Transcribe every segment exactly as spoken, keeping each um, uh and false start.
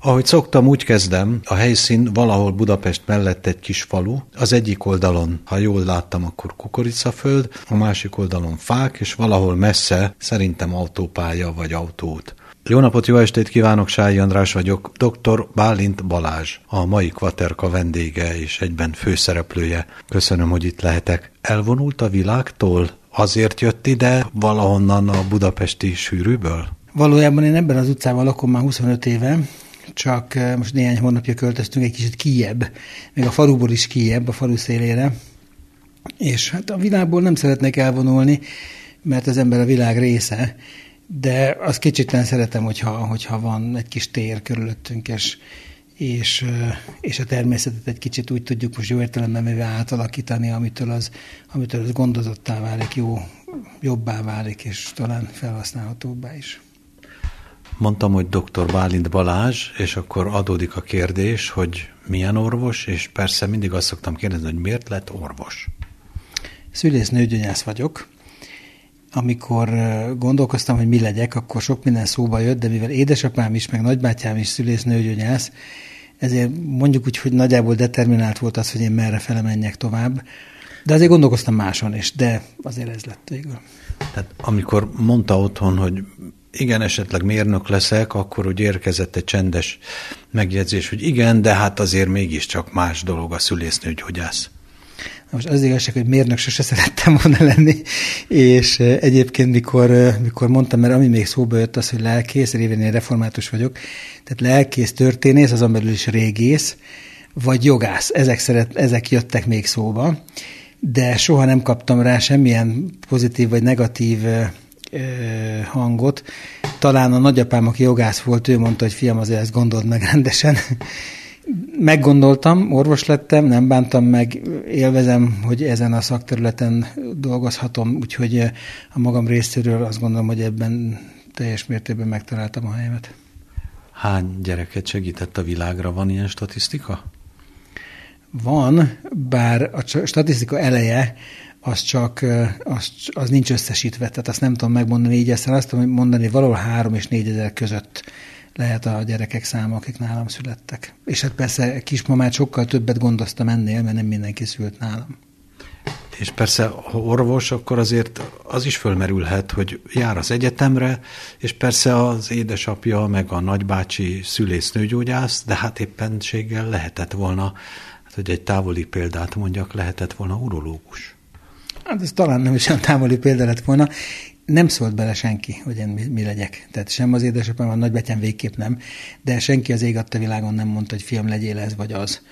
Ahogy szoktam, úgy kezdem, a helyszín valahol Budapest mellett egy kis falu, az egyik oldalon, ha jól láttam, akkor kukoricaföld, a másik oldalon fák, és valahol messze szerintem autópálya vagy autóút. Jó napot, jó estét kívánok, Sályi András vagyok, dr. Bálint Balázs, a mai Kvaterka vendége és egyben főszereplője. Köszönöm, hogy itt lehetek. Elvonult a világtól? Azért jött ide valahonnan a budapesti sűrűből? Valójában én ebben az utcában lakom már huszonöt éve, csak most néhány hónapja költöztünk egy kicsit kijebb, még a faluból is kijebb, a falu szélére, és hát a világból nem szeretnék elvonulni, mert az ember a világ része, de azt kicsit szeretem, hogyha, hogyha van egy kis tér körülöttünk, és, és, és a természetet egy kicsit úgy tudjuk most jó értelemben mivel átalakítani, amitől az, amitől az gondozottá válik, jó, jobbá válik, és talán felhasználhatóbbá is. Mondtam, hogy doktor Bálint Balázs, és akkor adódik a kérdés, hogy milyen orvos, és persze mindig azt szoktam kérdezni, hogy miért lett orvos? Szülésznőgyógyász vagyok. Amikor gondolkoztam, hogy mi legyek, akkor sok minden szóba jött, de mivel édesapám is, meg nagybátyám is szülésznőgyógyász, ezért mondjuk úgy, hogy nagyjából determinált volt az, hogy én merre fele menjek tovább. De azért gondolkoztam máson is, de azért ez lett végül. Tehát amikor mondta otthon, hogy igen, esetleg mérnök leszek, akkor úgy érkezett egy csendes megjegyzés, hogy igen, de hát azért mégiscsak más dolog a szülésznőgyógyász. Most az igazság, hogy mérnök sose szerettem volna lenni, és egyébként mikor, mikor mondtam, mert ami még szóba jött az, hogy lelkész, révén én református vagyok, tehát lelkész, történész, azon belül is régész, vagy jogász, ezek, szeret, ezek jöttek még szóba, de soha nem kaptam rá semmilyen pozitív vagy negatív hangot. Talán a nagyapám, aki jogász volt, ő mondta, hogy fiam, azért ezt gondold meg rendesen. Meggondoltam, orvos lettem, nem bántam meg, élvezem, hogy ezen a szakterületen dolgozhatom, úgyhogy a magam részéről azt gondolom, hogy ebben teljes mértékben megtaláltam a helyemet. Hány gyereket segített a világra? Van ilyen statisztika? Van, bár a statisztika eleje az csak, az, az nincs összesítve, tehát azt nem tudom megmondani így, aztán azt tudom mondani, valahol három és négy ezer között lehet a gyerekek száma, akik nálam születtek. És hát persze kismamát sokkal többet gondoztam ennél, mert nem mindenki szült nálam. És persze, ha orvos, akkor azért az is fölmerülhet, hogy jár az egyetemre, és persze az édesapja, meg a nagybácsi szülésznőgyógyász, de hát éppenséggel lehetett volna, hát hogy egy távoli példát mondjak, lehetett volna urológus. Hát ez talán nem is olyan távoli példa lett volna. Nem szólt bele senki, hogy én mi, mi legyek. Tehát sem az édesapám, a nagybátyám végképp nem, de senki az ég adta világon nem mondta, hogy fiam, legyél ez vagy az.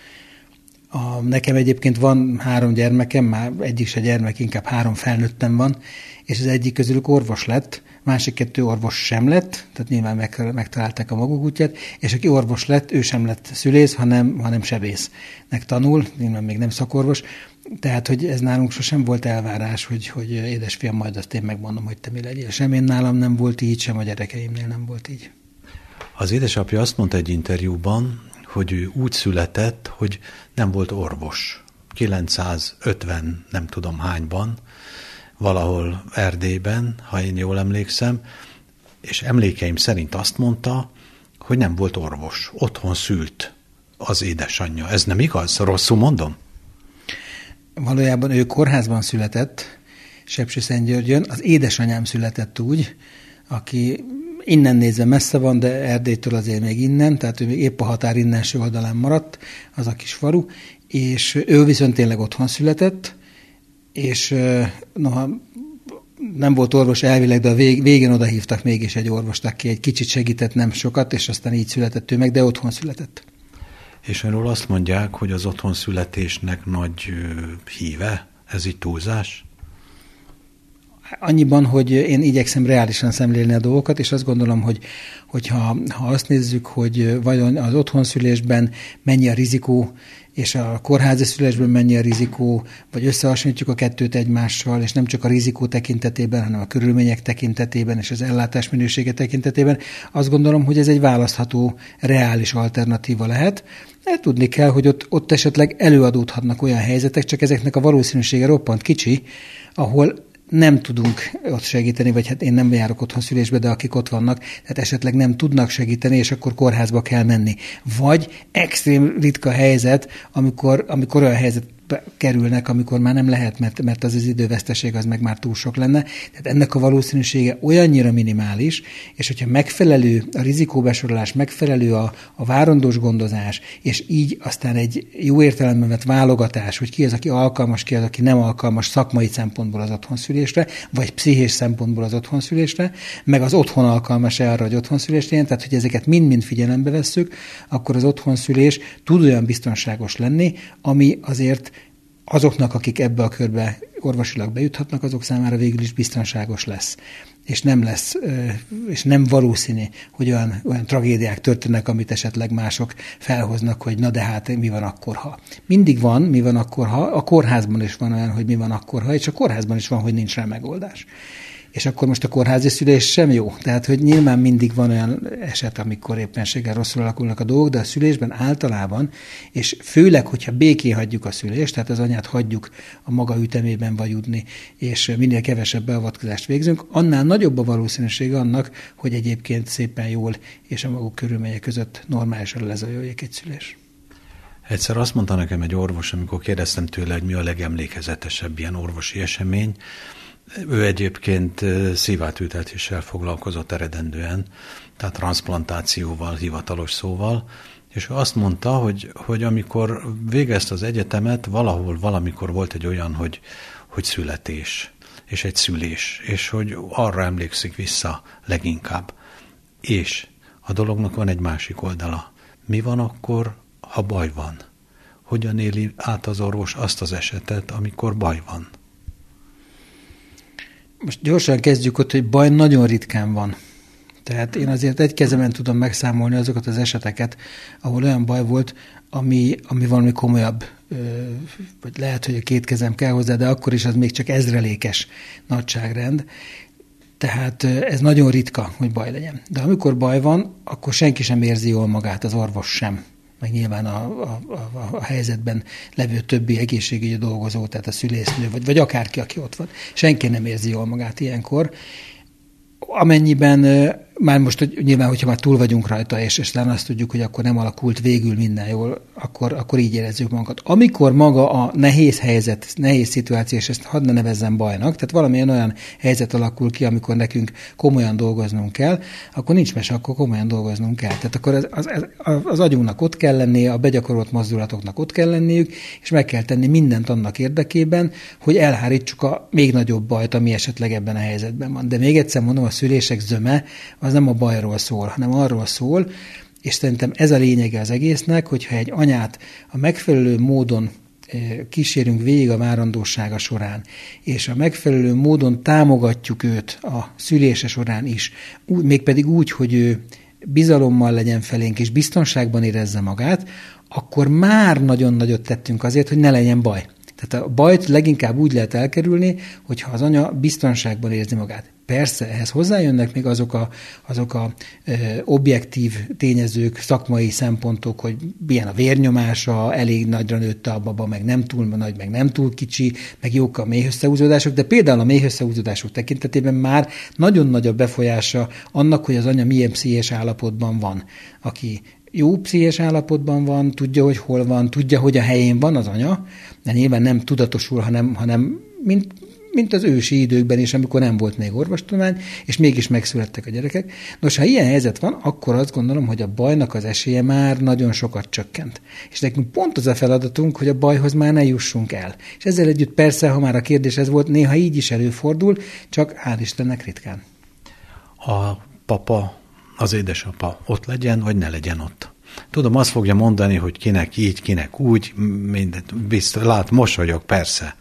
A, nekem egyébként van három gyermekem, már egyik se gyermek, inkább három felnőttem van, és az egyik közülük orvos lett, másik kettő orvos sem lett, tehát nyilván meg, megtalálták a maguk útját, és aki orvos lett, ő sem lett szülész, hanem, hanem sebésznek tanul, nyilván még nem szakorvos, tehát, hogy ez nálunk sosem volt elvárás, hogy, hogy édesfiam, majd azt én megmondom, hogy te mi legyél. Sem én nálam nem volt így, sem a gyerekeimnél nem volt így. Az édesapja azt mondta egy interjúban, hogy ő úgy született, hogy nem volt orvos. kilencszázötven nem tudom hányban, valahol Erdélyben, ha én jól emlékszem, és emlékeim szerint azt mondta, hogy nem volt orvos. Otthon szült az édesanyja. Ez nem igaz? Rosszul mondom? Valójában ő kórházban született, Sepsiszentgyörgyön. Az édesanyám született úgy, aki innen nézve messze van, de Erdélytől azért még innen, tehát ő még épp a határ innenső oldalán maradt, az a kis falu, és ő viszont tényleg otthon született, és noha nem volt orvos elvileg, de a vég, végén oda hívtak mégis egy orvost, aki egy kicsit segített, nem sokat, és aztán így született ő meg, de otthon született. És önről azt mondják, hogy az otthon születésnek nagy híve, ez így túlzás? Annyiban, hogy én igyekszem reálisan szemlélni a dolgokat, és azt gondolom, hogy hogyha, ha azt nézzük, hogy vajon az otthonszülésben mennyi a rizikó, és a kórházi szülésben mennyi a rizikó, vagy összehasonlítjuk a kettőt egymással, és nem csak a rizikó tekintetében, hanem a körülmények tekintetében, és az ellátás minősége tekintetében, azt gondolom, hogy ez egy választható, reális alternatíva lehet. De tudni kell, hogy ott, ott esetleg előadódhatnak olyan helyzetek, csak ezeknek a valószínűsége roppant kicsi, ahol nem tudunk ott segíteni, vagy hát én nem járok otthon szülésbe, de akik ott vannak, tehát esetleg nem tudnak segíteni, és akkor kórházba kell menni. Vagy extrém ritka helyzet, amikor, amikor olyan helyzet kerülnek, amikor már nem lehet, mert, mert az az időveszteség az meg már túl sok lenne. Tehát ennek a valószínűsége olyannyira minimális, és hogyha megfelelő a rizikóbesorolás, megfelelő a, a várandós gondozás, és így aztán egy jó értelemben vett válogatás, hogy ki az, aki alkalmas, ki az, aki nem alkalmas szakmai szempontból az otthonszülésre, vagy pszichés szempontból az otthonszülésre, meg az otthon alkalmas-e arra, hogy otthonszülést legyen, tehát hogy ezeket mind-mind figyelembe vesszük, akkor az otthonszülés tud olyan biztonságos lenni, ami azért azoknak, akik ebbe a körbe orvosilag bejuthatnak, azok számára végül is biztonságos lesz. És nem lesz, és nem valószínű, hogy olyan, olyan tragédiák történnek, amit esetleg mások felhoznak, hogy na de hát mi van akkor, ha. Mindig van, mi van akkor, ha. A kórházban is van olyan, hogy mi van akkor, ha, és a kórházban is van, hogy nincs rá megoldás. És akkor most a kórházi szülés sem jó. Tehát, hogy nyilván mindig van olyan eset, amikor éppenséggel rosszul alakulnak a dolgok, de a szülésben általában, és főleg, hogyha békén hagyjuk a szülést, tehát az anyát hagyjuk a maga ütemében vajudni, és minél kevesebb beavatkozást végzünk, annál nagyobb a valószínűség annak, hogy egyébként szépen jól és a maguk körülmények között normálisan lezajoljék egy szülés. Egyszer azt mondta nekem egy orvos, amikor kérdeztem tőle, hogy mi a legemlékezetesebb ilyen orvosi esemény. Ő egyébként szívátültetéssel foglalkozott eredendően, tehát transzplantációval, hivatalos szóval, és ő azt mondta, hogy, hogy amikor végezte az egyetemet, valahol, valamikor volt egy olyan, hogy, hogy születés, és egy szülés, és hogy arra emlékszik vissza leginkább. És a dolognak van egy másik oldala. Mi van akkor, ha baj van? Hogyan éli át az orvos azt az esetet, amikor baj van? Most gyorsan kezdjük ott, hogy baj nagyon ritkán van. Tehát én azért egy kezemen tudom megszámolni azokat az eseteket, ahol olyan baj volt, ami, ami valami komolyabb, vagy lehet, hogy a két kezem kell hozzá, de akkor is az még csak ezrelékes nagyságrend. Tehát ez nagyon ritka, hogy baj legyen. De amikor baj van, akkor senki sem érzi jól magát, az orvos sem. Meg nyilván a, a, a, a helyzetben levő többi egészségügyi dolgozó, tehát a szülésznő, vagy, vagy akárki, aki ott van. Senki nem érzi jól magát ilyenkor. Amennyiben már most hogy nyilván, hogyha már túl vagyunk rajta, és, és talán azt tudjuk, hogy akkor nem alakult végül minden jól, akkor, akkor így érezzük magunkat. Amikor maga a nehéz helyzet, nehéz szituáció, és ezt hadd ne nevezzem bajnak, tehát valamilyen olyan helyzet alakul ki, amikor nekünk komolyan dolgoznunk kell, akkor nincs mese, akkor komolyan dolgoznunk kell. Tehát akkor az, az, az agyunknak ott kell lennie, a begyakorolt mozdulatoknak ott kell lenniük, és meg kell tenni mindent annak érdekében, hogy elhárítsuk a még nagyobb bajt, ami esetleg ebben a helyzetben van. De még egyszer mondom, a szülések zöme az nem a bajról szól, hanem arról szól, és szerintem ez a lényege az egésznek, hogyha egy anyát a megfelelő módon kísérünk végig a várandósága során, és a megfelelő módon támogatjuk őt a szülése során is, mégpedig úgy, hogy ő bizalommal legyen felénk, és biztonságban érezze magát, akkor már nagyon nagyot tettünk azért, hogy ne legyen baj. Tehát a bajt leginkább úgy lehet elkerülni, hogyha az anya biztonságban érzi magát. Persze, ehhez hozzájönnek még azok a, azok a ö, objektív tényezők, szakmai szempontok, hogy milyen a vérnyomása, elég nagyra nőtte a baba, meg nem túl nagy, meg nem túl kicsi, meg jók a méhösszehúzódások, de például a méhösszehúzódások tekintetében már nagyon nagy a befolyása annak, hogy az anya milyen pszichés állapotban van. Aki jó pszichés állapotban van, tudja, hogy hol van, tudja, hogy a helyén van az anya, de nyilván nem tudatosul, hanem, hanem mint, mint az ősi időkben is, amikor nem volt még orvostudomány, és mégis megszülettek a gyerekek. Nos, ha ilyen helyzet van, akkor azt gondolom, hogy a bajnak az esélye már nagyon sokat csökkent. És nekünk pont az a feladatunk, hogy a bajhoz már ne jussunk el. És ezzel együtt persze, ha már a kérdés ez volt, néha így is előfordul, csak hál' Istennek ritkán. A papa, az édesapa ott legyen, vagy ne legyen ott. Tudom, azt fogja mondani, hogy kinek így, kinek úgy, mindent biztos, lát, mosolyog, persze.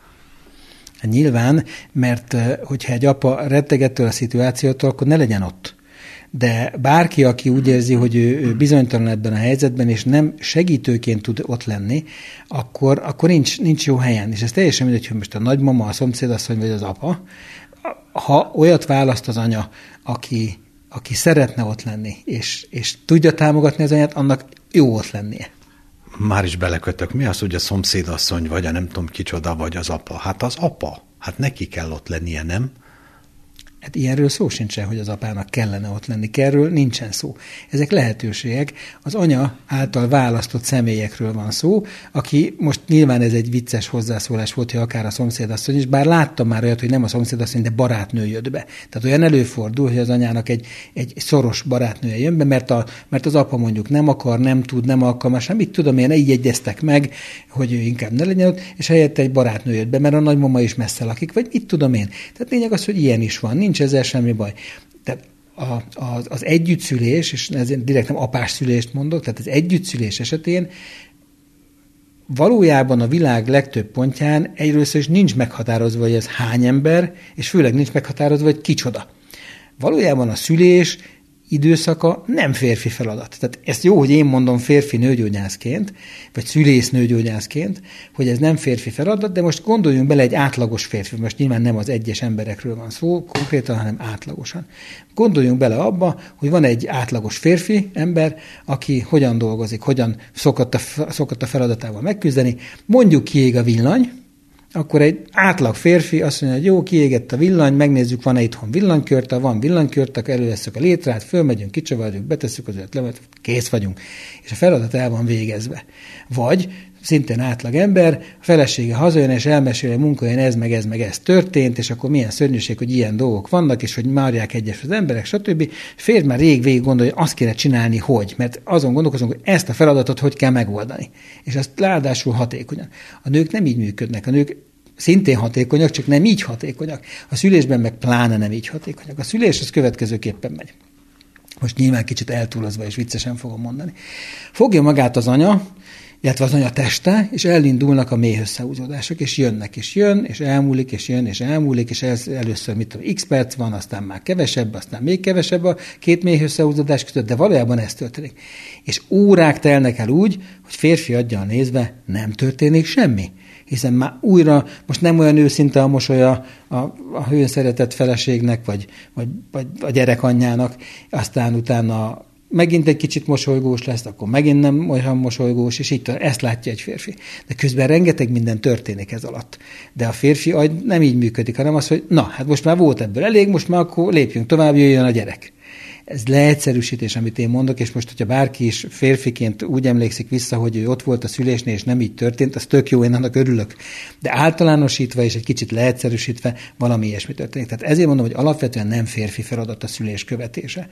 Nyilván, mert hogyha egy apa rettegettől a szituációtól, akkor ne legyen ott. De bárki, aki úgy érzi, hogy ő, ő bizonytalan ebben a helyzetben, és nem segítőként tud ott lenni, akkor, akkor nincs, nincs jó helyen. És ez teljesen mindegy, hogy most a nagymama, a szomszédasszony vagy az apa. Ha olyat választ az anya, aki aki szeretne ott lenni, és, és tudja támogatni az anyát, annak jó ott lennie. Már is belekötök. Mi az, hogy a szomszédasszony, vagy a nem tudom kicsoda, vagy az apa? Hát az apa. Hát neki kell ott lennie, nem? Hát ilyenről szó sincsen, hogy az apának kellene ott lenni. Erről nincsen szó. Ezek lehetőségek. Az anya által választott személyekről van szó, aki most nyilván ez egy vicces hozzászólás volt, hogy akár a szomszédasszony is, bár láttam már olyat, hogy nem a szomszédasszony, de barátnő jött be. Tehát olyan előfordul, hogy az anyának egy, egy szoros barátnője jön be, mert, a, mert az apa mondjuk nem akar, nem tud, nem alkalmas, nem mit tudom én, így egyeztek meg, hogy ő inkább ne legyen ott, és helyette egy barátnő jött be, mert a nagymama is messze lakik, vagy mit tudom én. Tehát lényeg az, hogy ilyen is van. Nincs ezzel semmi baj. Tehát a, az, az együttszülés, és ezért direkt nem apás szülést mondok, tehát az együttszülés esetén valójában a világ legtöbb pontján egyrészt is nincs meghatározva, hogy ez hány ember, és főleg nincs meghatározva, hogy kicsoda. Valójában a szülés időszaka nem férfi feladat. Tehát ezt jó, hogy én mondom férfi nőgyógyászként, vagy szülész nőgyógyászként, hogy ez nem férfi feladat, de most gondoljunk bele egy átlagos férfi, most nyilván nem az egyes emberekről van szó konkrétan, hanem átlagosan. Gondoljunk bele abba, hogy van egy átlagos férfi ember, aki hogyan dolgozik, hogyan szokott a, szokott a feladatával megküzdeni, mondjuk kiég a villany, akkor egy átlag férfi azt mondja, hogy jó, kiégett a villany, megnézzük, van-e itthon villanykört, ha van villanykört, akkor elővesszük a létrát, fölmegyünk, kicsavarjuk, betesszük az öt levet, kész vagyunk. És a feladat el van végezve. Vagy szintén átlag ember, a felesége hazajön, és elmeséli a munkahelyen ez, meg ez, meg ez történt, és akkor milyen szörnyűség, hogy ilyen dolgok vannak, és hogy marják egyes az emberek, stb. Férj már rég végig gondolja, hogy azt kéne csinálni, hogy, mert azon gondolkozunk, hogy ezt a feladatot hogy kell megoldani. És azt ráadásul hatékonyan. A nők nem így működnek, a nők szintén hatékonyak, csak nem így hatékonyak. A szülésben meg pláne nem így hatékonyak. A szülés az következőképpen megy. Most nyilván kicsit eltúlozva és viccesen fogom mondani. Fogja magát az anya, illetve az anya teste, és elindulnak a méh összehúzódások, és jönnek, és jön, és elmúlik, és jön, és elmúlik, és ez először, mit tudom, x perc van, aztán már kevesebb, aztán még kevesebb a két méh összehúzódás között, de valójában ez történik. És órák telnek el úgy, hogy férfi aggyal nézve nem történik semmi. Hiszen már újra, most nem olyan őszinte a mosolya a, a hőn szeretett feleségnek, vagy, vagy, vagy a gyerekanyjának, aztán utána megint egy kicsit mosolygós lesz, akkor megint nem olyan mosolygós, és így ezt látja egy férfi. De közben rengeteg minden történik ez alatt. De a férfi agy nem így működik, hanem az, hogy na, hát most már volt ebből elég, most már akkor lépjünk tovább, jöjjön a gyerek. Ez leegyszerűsítés, amit én mondok, és most, hogyha bárki is férfiként úgy emlékszik vissza, hogy ő ott volt a szülésnél, és nem így történt, az tök jó, én annak örülök. De általánosítva és egy kicsit leegyszerűsítve valami ilyesmi történik. Tehát ezért mondom, hogy alapvetően nem férfi feladat a szülés követése.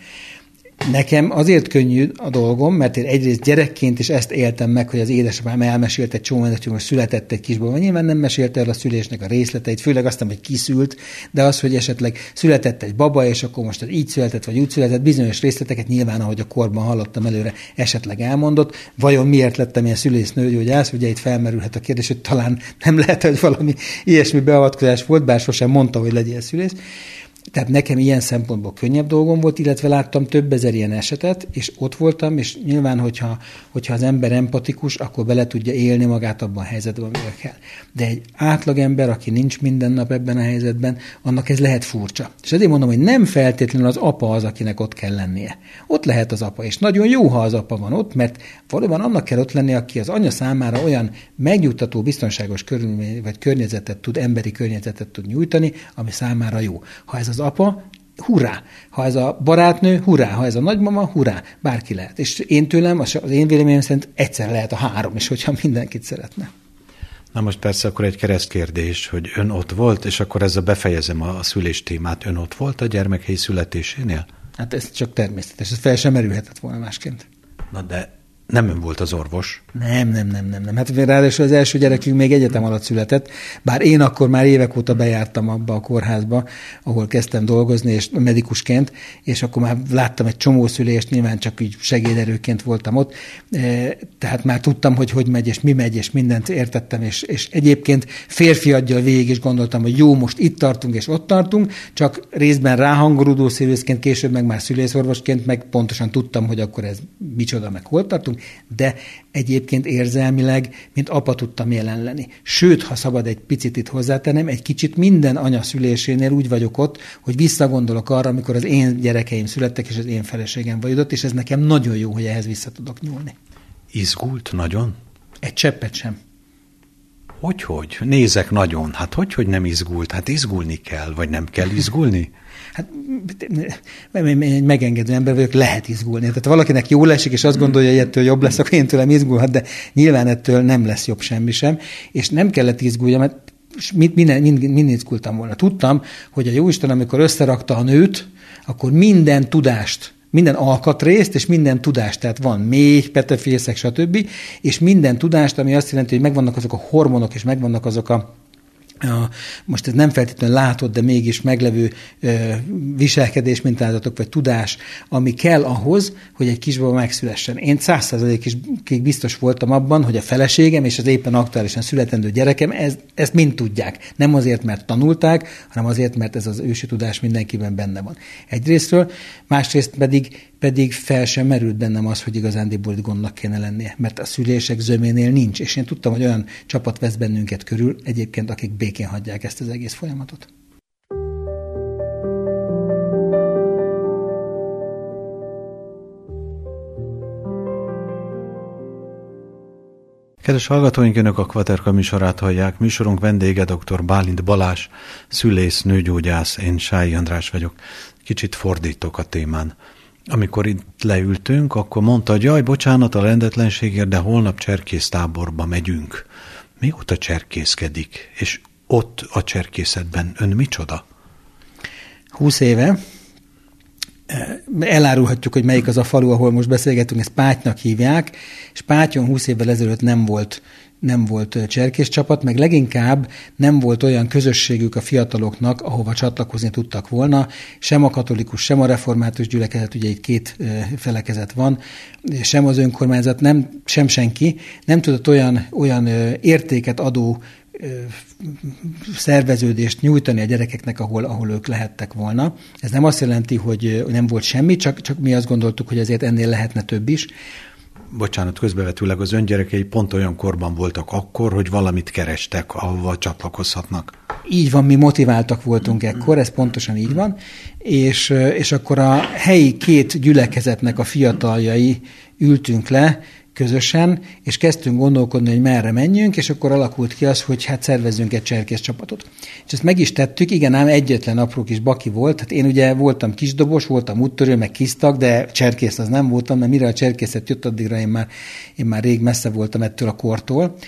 Nekem azért könnyű a dolgom, mert én egyrészt gyerekként is ezt éltem meg, hogy az édesapám elmesélt egy csomó, hogy most született egy kisbaba. Nyilván nem mesélte el a szülésnek a részleteit, főleg azt nem, hogy kiszült, de az, hogy esetleg született egy baba, és akkor most így született, vagy úgy született, bizonyos részleteket nyilván, ahogy a korban hallottam előre, esetleg elmondott. Vajon miért lettem ilyen szülésznőgyógyász? Ugye itt felmerülhet a kérdés, hogy talán nem lehet, hogy valami ilyesmi beavatkozás volt, bár sosem mondta, hogy legyél szülész. Tehát nekem ilyen szempontból könnyebb dolgom volt, illetve láttam több ezer ilyen esetet, és ott voltam, és nyilván, hogyha, hogyha az ember empatikus, akkor bele tudja élni magát abban a helyzetben, amivel kell. De egy átlagember, aki nincs minden nap ebben a helyzetben, annak ez lehet furcsa. És ezért mondom, hogy nem feltétlenül az apa az, akinek ott kell lennie. Ott lehet az apa, és nagyon jó, ha az apa van ott, mert valóban annak kell ott lennie, aki az anya számára olyan megnyugtató, biztonságos körülmény, vagy környezetet tud, emberi környezetet tud nyújtani, ami számára jó. Ha ez az apa, hurrá! Ha ez a barátnő, hurrá! Ha ez a nagymama, hurrá! Bárki lehet. És én tőlem, az én véleményem szerint egyszer lehet a három is, hogyha mindenkit szeretne. Na most persze akkor egy keresztkérdés, hogy ön ott volt, és akkor ezzel befejezem a szülés témát. Ön ott volt a gyermekhelyi születésénél? Hát ez csak természetes, ez fel sem merülhetett volna másként. Na de nem ön volt az orvos? Nem, nem, nem, nem. nem. Hát ráadásul az első gyerekünk még egyetem alatt született, bár én akkor már évek óta bejártam abba a kórházba, ahol kezdtem dolgozni, és medikusként, és akkor már láttam egy csomó szülést, nyilván csak így segéderőként voltam ott, tehát már tudtam, hogy hogy megy, és mi megy, és mindent értettem, és, és egyébként férfi aggyal végig is gondoltam, hogy jó, most itt tartunk, és ott tartunk, csak részben ráhangolódó szülészként, később meg már szülészorvosként, meg pontosan tudtam, hogy akkor ez micsoda, meg hol tartunk, de egyébként érzelmileg, mint apa tudtam jelen lenni. Sőt, ha szabad egy picit itt hozzátennem, egy kicsit minden anya szülésénél úgy vagyok ott, hogy visszagondolok arra, amikor az én gyerekeim születtek, és az én feleségem vagy ott, és ez nekem nagyon jó, hogy ehhez vissza tudok nyúlni. Izgult nagyon? Egy cseppet sem. Hogy-hogy? Nézek nagyon. Hát hogy-hogy nem izgult? Hát izgulni kell, vagy nem kell izgulni? Hát egy megengedő ember vagyok, lehet izgulni. Tehát valakinek jól esik, és azt gondolja, hogy ettől jobb lesz, akkor én tőlem izgulhat, de nyilván ettől nem lesz jobb semmi sem. És nem kellett izguljam, mert minden, mind, mind izgultam volna. Tudtam, hogy a Jóisten, amikor összerakta a nőt, akkor minden tudást, minden alkatrészt és minden tudást, tehát van méh, petefészek, stb. És minden tudást, ami azt jelenti, hogy megvannak azok a hormonok, és megvannak azok a A, most ez nem feltétlenül látod, de mégis meglevő ö, viselkedés mintázatok, vagy tudás, ami kell ahhoz, hogy egy kisbaba megszülessen. Én száz százalékig biztos voltam abban, hogy a feleségem és az éppen aktuálisan születendő gyerekem ez, ezt mind tudják. Nem azért, mert tanulták, hanem azért, mert ez az ősi tudás mindenkiben benne van. Egyrésztről, másrészt pedig pedig fel sem merült bennem az, hogy igazándiból itt gondnak kéne lennie, mert a szülések zöménél nincs, és én tudtam, hogy olyan csapat vesz bennünket körül, egyébként akik békén hagyják ezt az egész folyamatot. Kedves hallgatóink, Önök a Kvaterka műsorát hallják. Műsorunk vendége dr. Bálint Balázs, szülész, nőgyógyász, én Sályi András vagyok. Kicsit fordítok a témán. Amikor itt leültünk, akkor mondta, hogy jaj, bocsánat a rendetlenségért, de holnap cserkésztáborba megyünk. Mióta cserkészkedik? És ott a cserkészetben ön micsoda? Húsz éve. Elárulhatjuk, hogy melyik az a falu, ahol most beszélgetünk, ezt Pátynak hívják, és Pátyon húsz évvel ezelőtt nem volt nem volt cserkészcsapat, meg leginkább nem volt olyan közösségük a fiataloknak, ahova csatlakozni tudtak volna, sem a katolikus, sem a református gyülekezet, ugye itt két felekezet van, sem az önkormányzat, nem, sem senki, nem tudott olyan, olyan értéket adó szerveződést nyújtani a gyerekeknek, ahol, ahol ők lehettek volna. Ez nem azt jelenti, hogy nem volt semmi, csak, csak mi azt gondoltuk, hogy azért ennél lehetne több is. Bocsánat, közbevetőleg az öngyerekei pont olyan korban voltak akkor, hogy valamit kerestek, ahova csatlakozhatnak. Így van, mi motiváltak voltunk ekkor, ez pontosan így van, és, és akkor a helyi két gyülekezetnek a fiataljai ültünk le közösen, és kezdtünk gondolkodni, hogy merre menjünk, és akkor alakult ki az, hogy hát szervezzünk egy cserkész csapatot. És ezt meg is tettük, igen, ám egyetlen apró kis baki volt, hát én ugye voltam kisdobos, voltam úttörő, meg kisztag, de cserkész az nem voltam, mert mire a cserkészet jött, addigra én már, én már rég messze voltam ettől a kortól,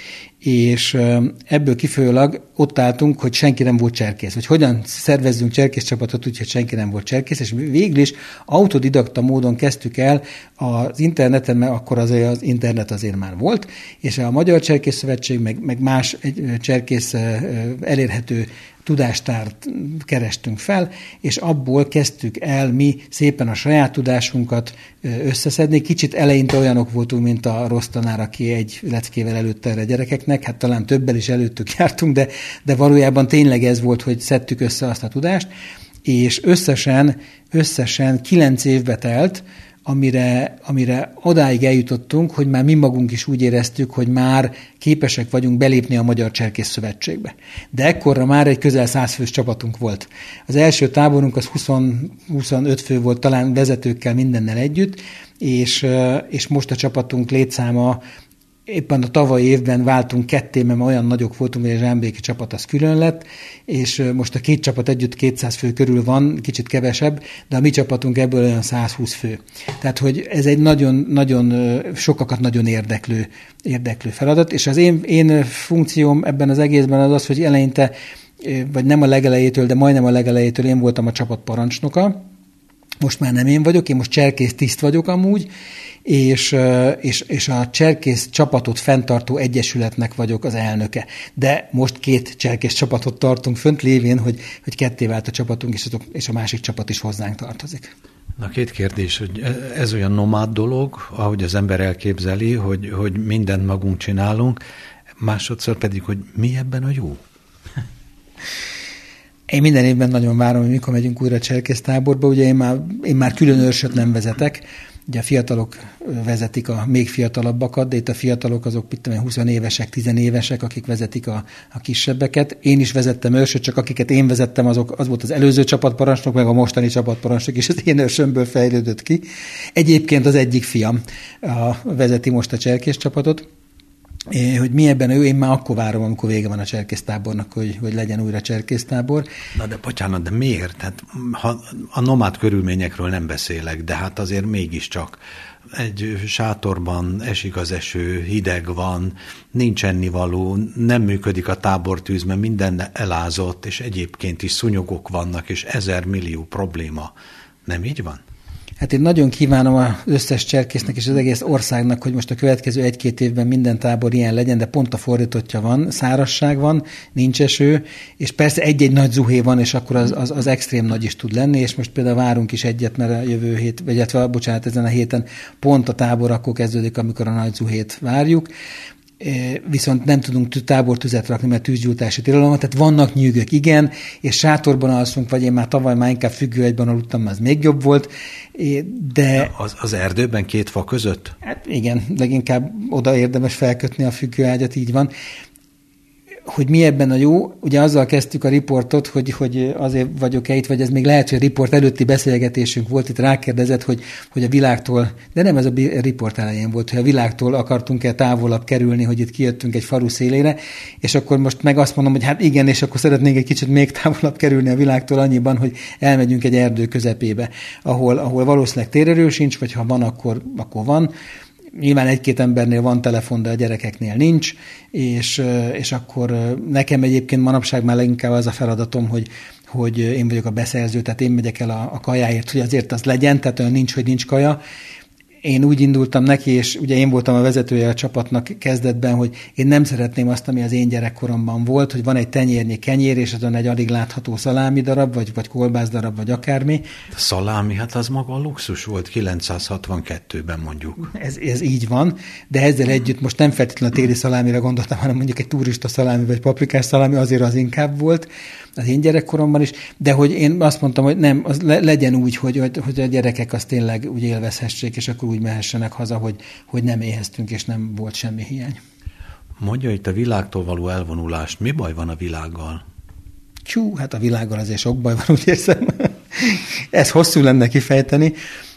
és ebből kifolyólag ott álltunk, hogy senki nem volt cserkész, hogy hogyan szervezzünk cserkész csapatot, úgyhogy senki nem volt cserkész, és végül is autodidakta módon kezdtük el az interneten, mert akkor az, az internet azért már volt, és a Magyar Cserkész Szövetség, meg, meg más cserkész elérhető tudástárt kerestünk fel, és abból kezdtük el mi szépen a saját tudásunkat összeszedni. Kicsit eleinte olyanok voltunk, mint a rossz tanár, aki egy leckével előtte erre gyerekeknek, hát talán többel is előttük jártunk, de, de valójában tényleg ez volt, hogy szedtük össze azt a tudást, és összesen, összesen kilenc évbe telt, amire, amire odáig eljutottunk, hogy már mi magunk is úgy éreztük, hogy már képesek vagyunk belépni a Magyar Cserkész Szövetségbe. De ekkorra már egy közel száz fős csapatunk volt. Az első táborunk az húsz, huszonöt fő volt, talán vezetőkkel mindennel együtt, és, és most a csapatunk létszáma éppen a tavalyi évben váltunk ketté, mert olyan nagyok voltunk, hogy a zsámbéki csapat az külön lett, és most a két csapat együtt kétszáz fő körül van, kicsit kevesebb, de a mi csapatunk ebből olyan száz húsz fő. Tehát, hogy ez egy nagyon, nagyon sokakat nagyon érdeklő, érdeklő feladat, és az én, én funkcióm ebben az egészben az az, hogy eleinte, vagy nem a legelejétől, de majdnem a legelejétől én voltam a csapat parancsnoka. Most már nem én vagyok, én most cserkész tiszt vagyok amúgy, és, és, és a cserkész csapatot fenntartó egyesületnek vagyok az elnöke. De most két cserkész csapatot tartunk fönt, lévén, hogy, hogy ketté vált a csapatunk, és, azok, és a másik csapat is hozzánk tartozik. Na, két kérdés, hogy ez olyan nomád dolog, ahogy az ember elképzeli, hogy, hogy mindent magunk csinálunk, másodszor pedig, hogy mi ebben a jó? Én minden évben nagyon várom, hogy mikor megyünk újra cserkésztáborba. Ugye én már, én már külön őrsöt nem vezetek. Ugye a fiatalok vezetik a még fiatalabbakat, de itt a fiatalok azok mit tudom, húsz évesek, tíz évesek, akik vezetik a, a kisebbeket. Én is vezettem őrsöt, csak akiket én vezettem, azok, az volt az előző csapatparancsnok, meg a mostani csapatparancsnok, és az én őrsömből fejlődött ki. Egyébként az egyik fiam a, vezeti most a cserkész csapatot. hogy mi ebben a jó, én már akkor várom, amikor vége van a cserkésztábornak, hogy, hogy legyen újra cserkésztábor. Na de bocsánat, de miért? Tehát, ha a nomád körülményekről nem beszélek, de hát azért mégiscsak egy sátorban esik az eső, hideg van, nincs ennivaló, nem működik a tábortűz, mert minden elázott, és egyébként is szúnyogok vannak, és ezer millió probléma. Nem így van? Hát én nagyon kívánom az összes cserkésznek és az egész országnak, hogy most a következő egy-két évben minden tábor ilyen legyen, de pont a fordítottja van, szárazság van, nincs eső, és persze egy-egy nagy zuhé van, és akkor az, az, az extrém nagy is tud lenni, és most például várunk is egyet, mert a jövő hét, vagy illetve, bocsánat, ezen a héten pont a tábor akkor kezdődik, amikor a nagy zuhét várjuk, viszont nem tudunk tábortüzet rakni, mert tűzgyújtási tilalom, tehát vannak nyűgök, igen, és sátorban alszunk, vagy én már tavaly már inkább függőegyben aludtam, az még jobb volt, de... Az, az erdőben két fa között? Hát igen, leginkább oda érdemes felkötni a függőágyat, így van. Hogy mi ebben a jó, ugye azzal kezdtük a riportot, hogy, hogy azért vagyok-e itt, vagy ez még lehet, hogy a riport előtti beszélgetésünk volt, itt rákérdezett, hogy, hogy a világtól, de nem ez a riport elején volt, hogy a világtól akartunk-e távolabb kerülni, hogy itt kijöttünk egy falu szélére, és akkor most meg azt mondom, hogy hát igen, és akkor szeretnénk egy kicsit még távolabb kerülni a világtól annyiban, hogy elmegyünk egy erdő közepébe, ahol, ahol valószínűleg térerő sincs, vagy ha van, akkor, akkor van. Nyilván egy-két embernél van telefon, de a gyerekeknél nincs, és, és akkor nekem egyébként manapság már leginkább az a feladatom, hogy, hogy én vagyok a beszerző, tehát én megyek el a, a kajáért, hogy azért az legyen, tehát olyan nincs, hogy nincs kaja. Én úgy indultam neki, és ugye én voltam a vezetője a csapatnak kezdetben, hogy én nem szeretném azt, ami az én gyerekkoromban volt, hogy van egy tenyérnyi kenyér, és azon egy alig látható szalámi darab, vagy, vagy kolbász darab, vagy akármi. A szalámi, hát az maga a luxus volt kilencszázhatvankettőben mondjuk. Ez, ez így van, de ezzel együtt most nem feltétlenül a téli szalámira gondoltam, hanem mondjuk egy turista szalámi, vagy paprikás szalámi, azért az inkább volt az én gyerekkoromban is, de hogy én azt mondtam, hogy nem, az le, legyen úgy, hogy, hogy a gyerekek azt tényleg úgy élvezhessék, és akkor úgy mehessenek haza, hogy, hogy nem éheztünk, és nem volt semmi hiány. Mondja itt a világtól való elvonulást. Mi baj van a világgal? Csú, hát a világgal azért sok baj van, úgy érzem. Ez hosszú lenne kifejteni.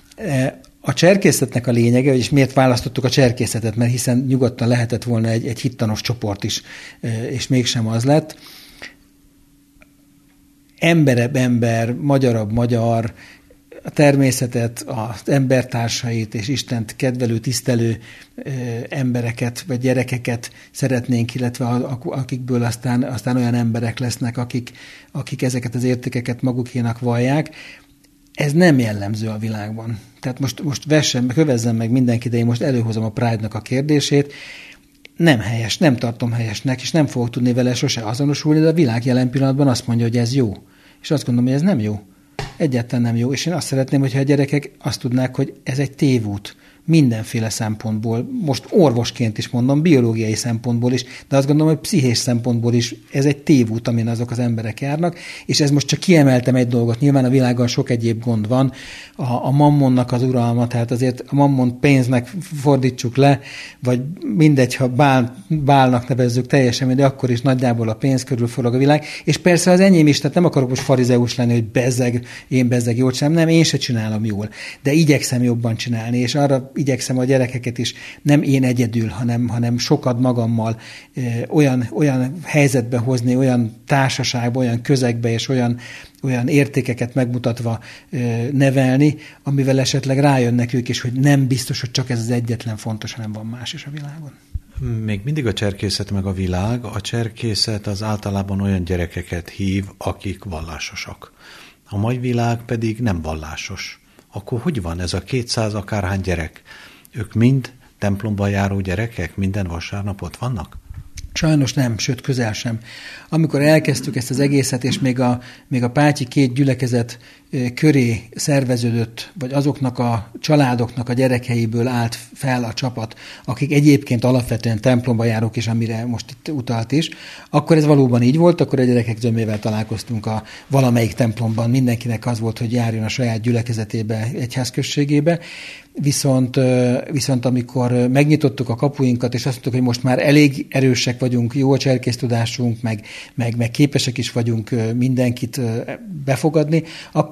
A cserkészetnek a lényege, és miért választottuk a cserkészetet, mert hiszen nyugodtan lehetett volna egy, egy hittanos csoport is, és mégsem az lett. Emberebb ember, magyarabb magyar, a természetet, az embertársait és Istent kedvelő, tisztelő embereket vagy gyerekeket szeretnénk, illetve akikből aztán, aztán olyan emberek lesznek, akik, akik ezeket az értékeket magukénak vallják. Ez nem jellemző a világban. Tehát most, most vessen, kövezzem meg mindenki, de én most előhozom a Pride-nak a kérdését. Nem helyes, nem tartom helyesnek, és nem fogok tudni vele sose azonosulni, de a világ jelen pillanatban azt mondja, hogy ez jó. És azt gondolom, hogy ez nem jó. Egyáltalán nem jó. És én azt szeretném, hogyha a gyerekek azt tudnák, hogy ez egy tévút. Mindenféle szempontból, most orvosként is mondom, biológiai szempontból is, de azt gondolom, hogy pszichés szempontból is ez egy tévút, amin azok az emberek járnak, és ez most csak kiemeltem egy dolgot. Nyilván a világon sok egyéb gond van. A, a mammonnak az uralma, tehát azért a mammon pénznek fordítsuk le, vagy mindegy, ha bál, bálnak nevezzük teljesen, de akkor is nagyjából a pénz körül forog a világ. És persze az enyém is, tehát nem akarok most farizeus lenni, hogy bezzeg, én bezzeg jól csinálom, nem, én se csinálom jól, de igyekszem jobban csinálni, és arra igyekszem a gyerekeket is, nem én egyedül, hanem, hanem sokat magammal ö, olyan, olyan helyzetbe hozni, olyan társaságba, olyan közegbe, és olyan, olyan értékeket megmutatva ö, nevelni, amivel esetleg rájönnek ők is, hogy nem biztos, hogy csak ez az egyetlen fontos, hanem van más is a világon. Még mindig a cserkészet meg a világ. A cserkészet az általában olyan gyerekeket hív, akik vallásosak. A mai világ pedig nem vallásos. Akkor hogy van ez a kétszáz akárhány gyerek? Ők mind templomba járó gyerekek? Minden vasárnap ott vannak? Sajnos nem, sőt közel sem. Amikor elkezdtük ezt az egészet, és még a, még a Pátyi két gyülekezet köré szerveződött, vagy azoknak a családoknak a gyerekeiből állt fel a csapat, akik egyébként alapvetően templomba járók is, amire most itt utalt is, akkor ez valóban így volt, akkor a gyerekek zömével találkoztunk a valamelyik templomban, mindenkinek az volt, hogy járjon a saját gyülekezetébe, egyházközségébe, viszont, viszont amikor megnyitottuk a kapuinkat, és azt mondtuk, hogy most már elég erősek vagyunk, jó a cserkésztudásunk, meg, meg, meg képesek is vagyunk mindenkit befogadni, akkor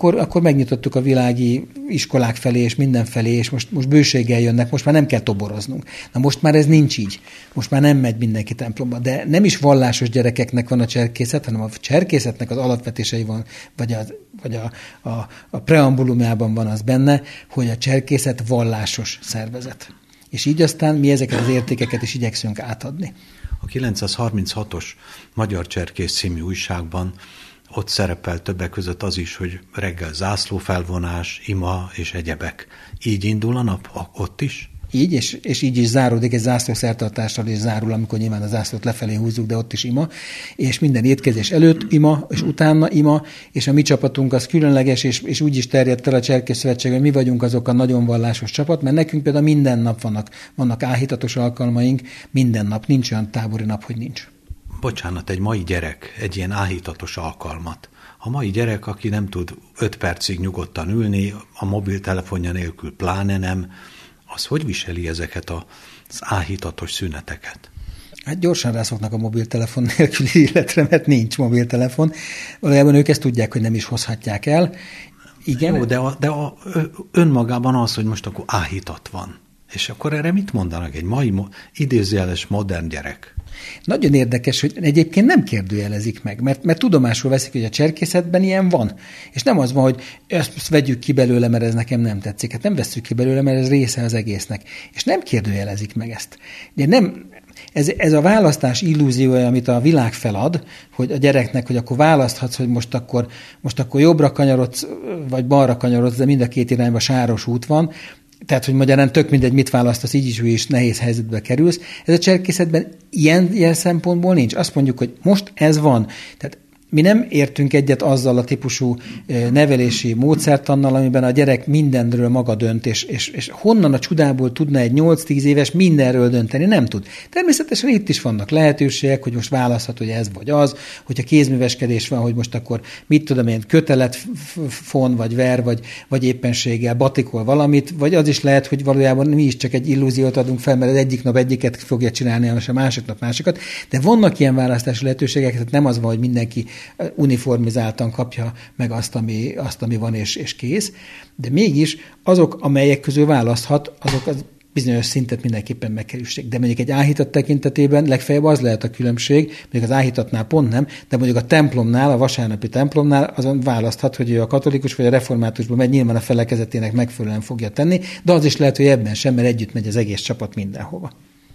akkor, akkor megnyitottuk a világi iskolák felé, és mindenfelé, és most, most bőséggel jönnek, most már nem kell toboroznunk. Na most már ez nincs így. Most már nem megy mindenki templomba. De nem is vallásos gyerekeknek van a cserkészet, hanem a cserkészetnek az alapvetései van, vagy, az, vagy a, a, a preambulumjában van az benne, hogy a cserkészet vallásos szervezet. És így aztán mi ezeket az értékeket is igyekszünk átadni. A kilencszázharminchatos Magyar Cserkész című újságban ott szerepel többek között az is, hogy reggel zászlófelvonás, ima és egyebek. Így indul a nap ott is? Így, és, és így is záródik, egy zászlószertartással is zárul, amikor nyilván a zászlót lefelé húzzuk, de ott is ima, és minden étkezés előtt ima, és utána ima, és a mi csapatunk az különleges, és, és úgy is terjedt el a Cserkész Szövetség, hogy mi vagyunk azok a nagyon vallásos csapat, mert nekünk például minden nap vannak, vannak áhítatos alkalmaink, minden nap, nincs olyan tábori nap, hogy nincs. Bocsánat, egy mai gyerek, egy ilyen áhítatos alkalmat. A mai gyerek, aki nem tud öt percig nyugodtan ülni, a mobiltelefonja nélkül pláne nem, az hogy viseli ezeket az áhítatos szüneteket? Hát gyorsan rászoknak a mobiltelefon nélküli életre, mert nincs mobiltelefon. Valójában ők ezt tudják, hogy nem is hozhatják el. Igen. Jó, de, a, de a, önmagában az, hogy most akkor áhítat van. És akkor erre mit mondanak egy mai idézőjeles modern gyerek? Nagyon érdekes, hogy egyébként nem kérdőjelezik meg, mert, mert tudomásul veszik, hogy a cserkészetben ilyen van. És nem az van, hogy ezt vegyük ki belőle, mert ez nekem nem tetszik. Hát nem vesszük ki belőle, mert ez része az egésznek. És nem kérdőjelezik meg ezt. Ugye nem, ez, ez a választás illúziója, amit a világ felad, hogy a gyereknek, hogy akkor választhatsz, hogy most akkor, most akkor jobbra kanyarodsz, vagy balra kanyarodsz, de mind a két irányba sáros út van. Tehát, hogy magyarán tök mindegy, mit választasz, így is, úgy is nehéz helyzetbe kerülsz. Ez a cserkészetben ilyen, ilyen szempontból nincs. Azt mondjuk, hogy most ez van. Tehát mi nem értünk egyet azzal a típusú nevelési módszertannal, amiben a gyerek mindenről maga dönt, és, és, és honnan a csodából tudna egy nyolc-tíz éves mindenről dönteni, nem tud. Természetesen itt is vannak lehetőségek, hogy most választhat, hogy ez vagy az, hogyha kézműveskedés van, hogy most akkor mit tudom én, kötelet fon, vagy ver, vagy, vagy éppenséggel batikol valamit, vagy az is lehet, hogy valójában mi is csak egy illúziót adunk fel, mert az egyik nap egyiket fogja csinálni, a másik nap másikat, de vannak ilyen választási lehetőségek, tehát nem az van, hogy mindenki uniformizáltan kapja meg azt, ami, azt, ami van, és, és kész. De mégis azok, amelyek közül választhat, azok az bizonyos szintet mindenképpen meg kell üssék. De mondjuk egy áhítat tekintetében legfeljebb az lehet a különbség, mondjuk az áhítatnál pont nem, de mondjuk a templomnál, a vasárnapi templomnál azon választhat, hogy ő a katolikus vagy a reformátusban megy, nyilván a felekezetének megfelelően fogja tenni, de az is lehet, hogy ebben sem, mert együtt megy az egész csapat mindenhova.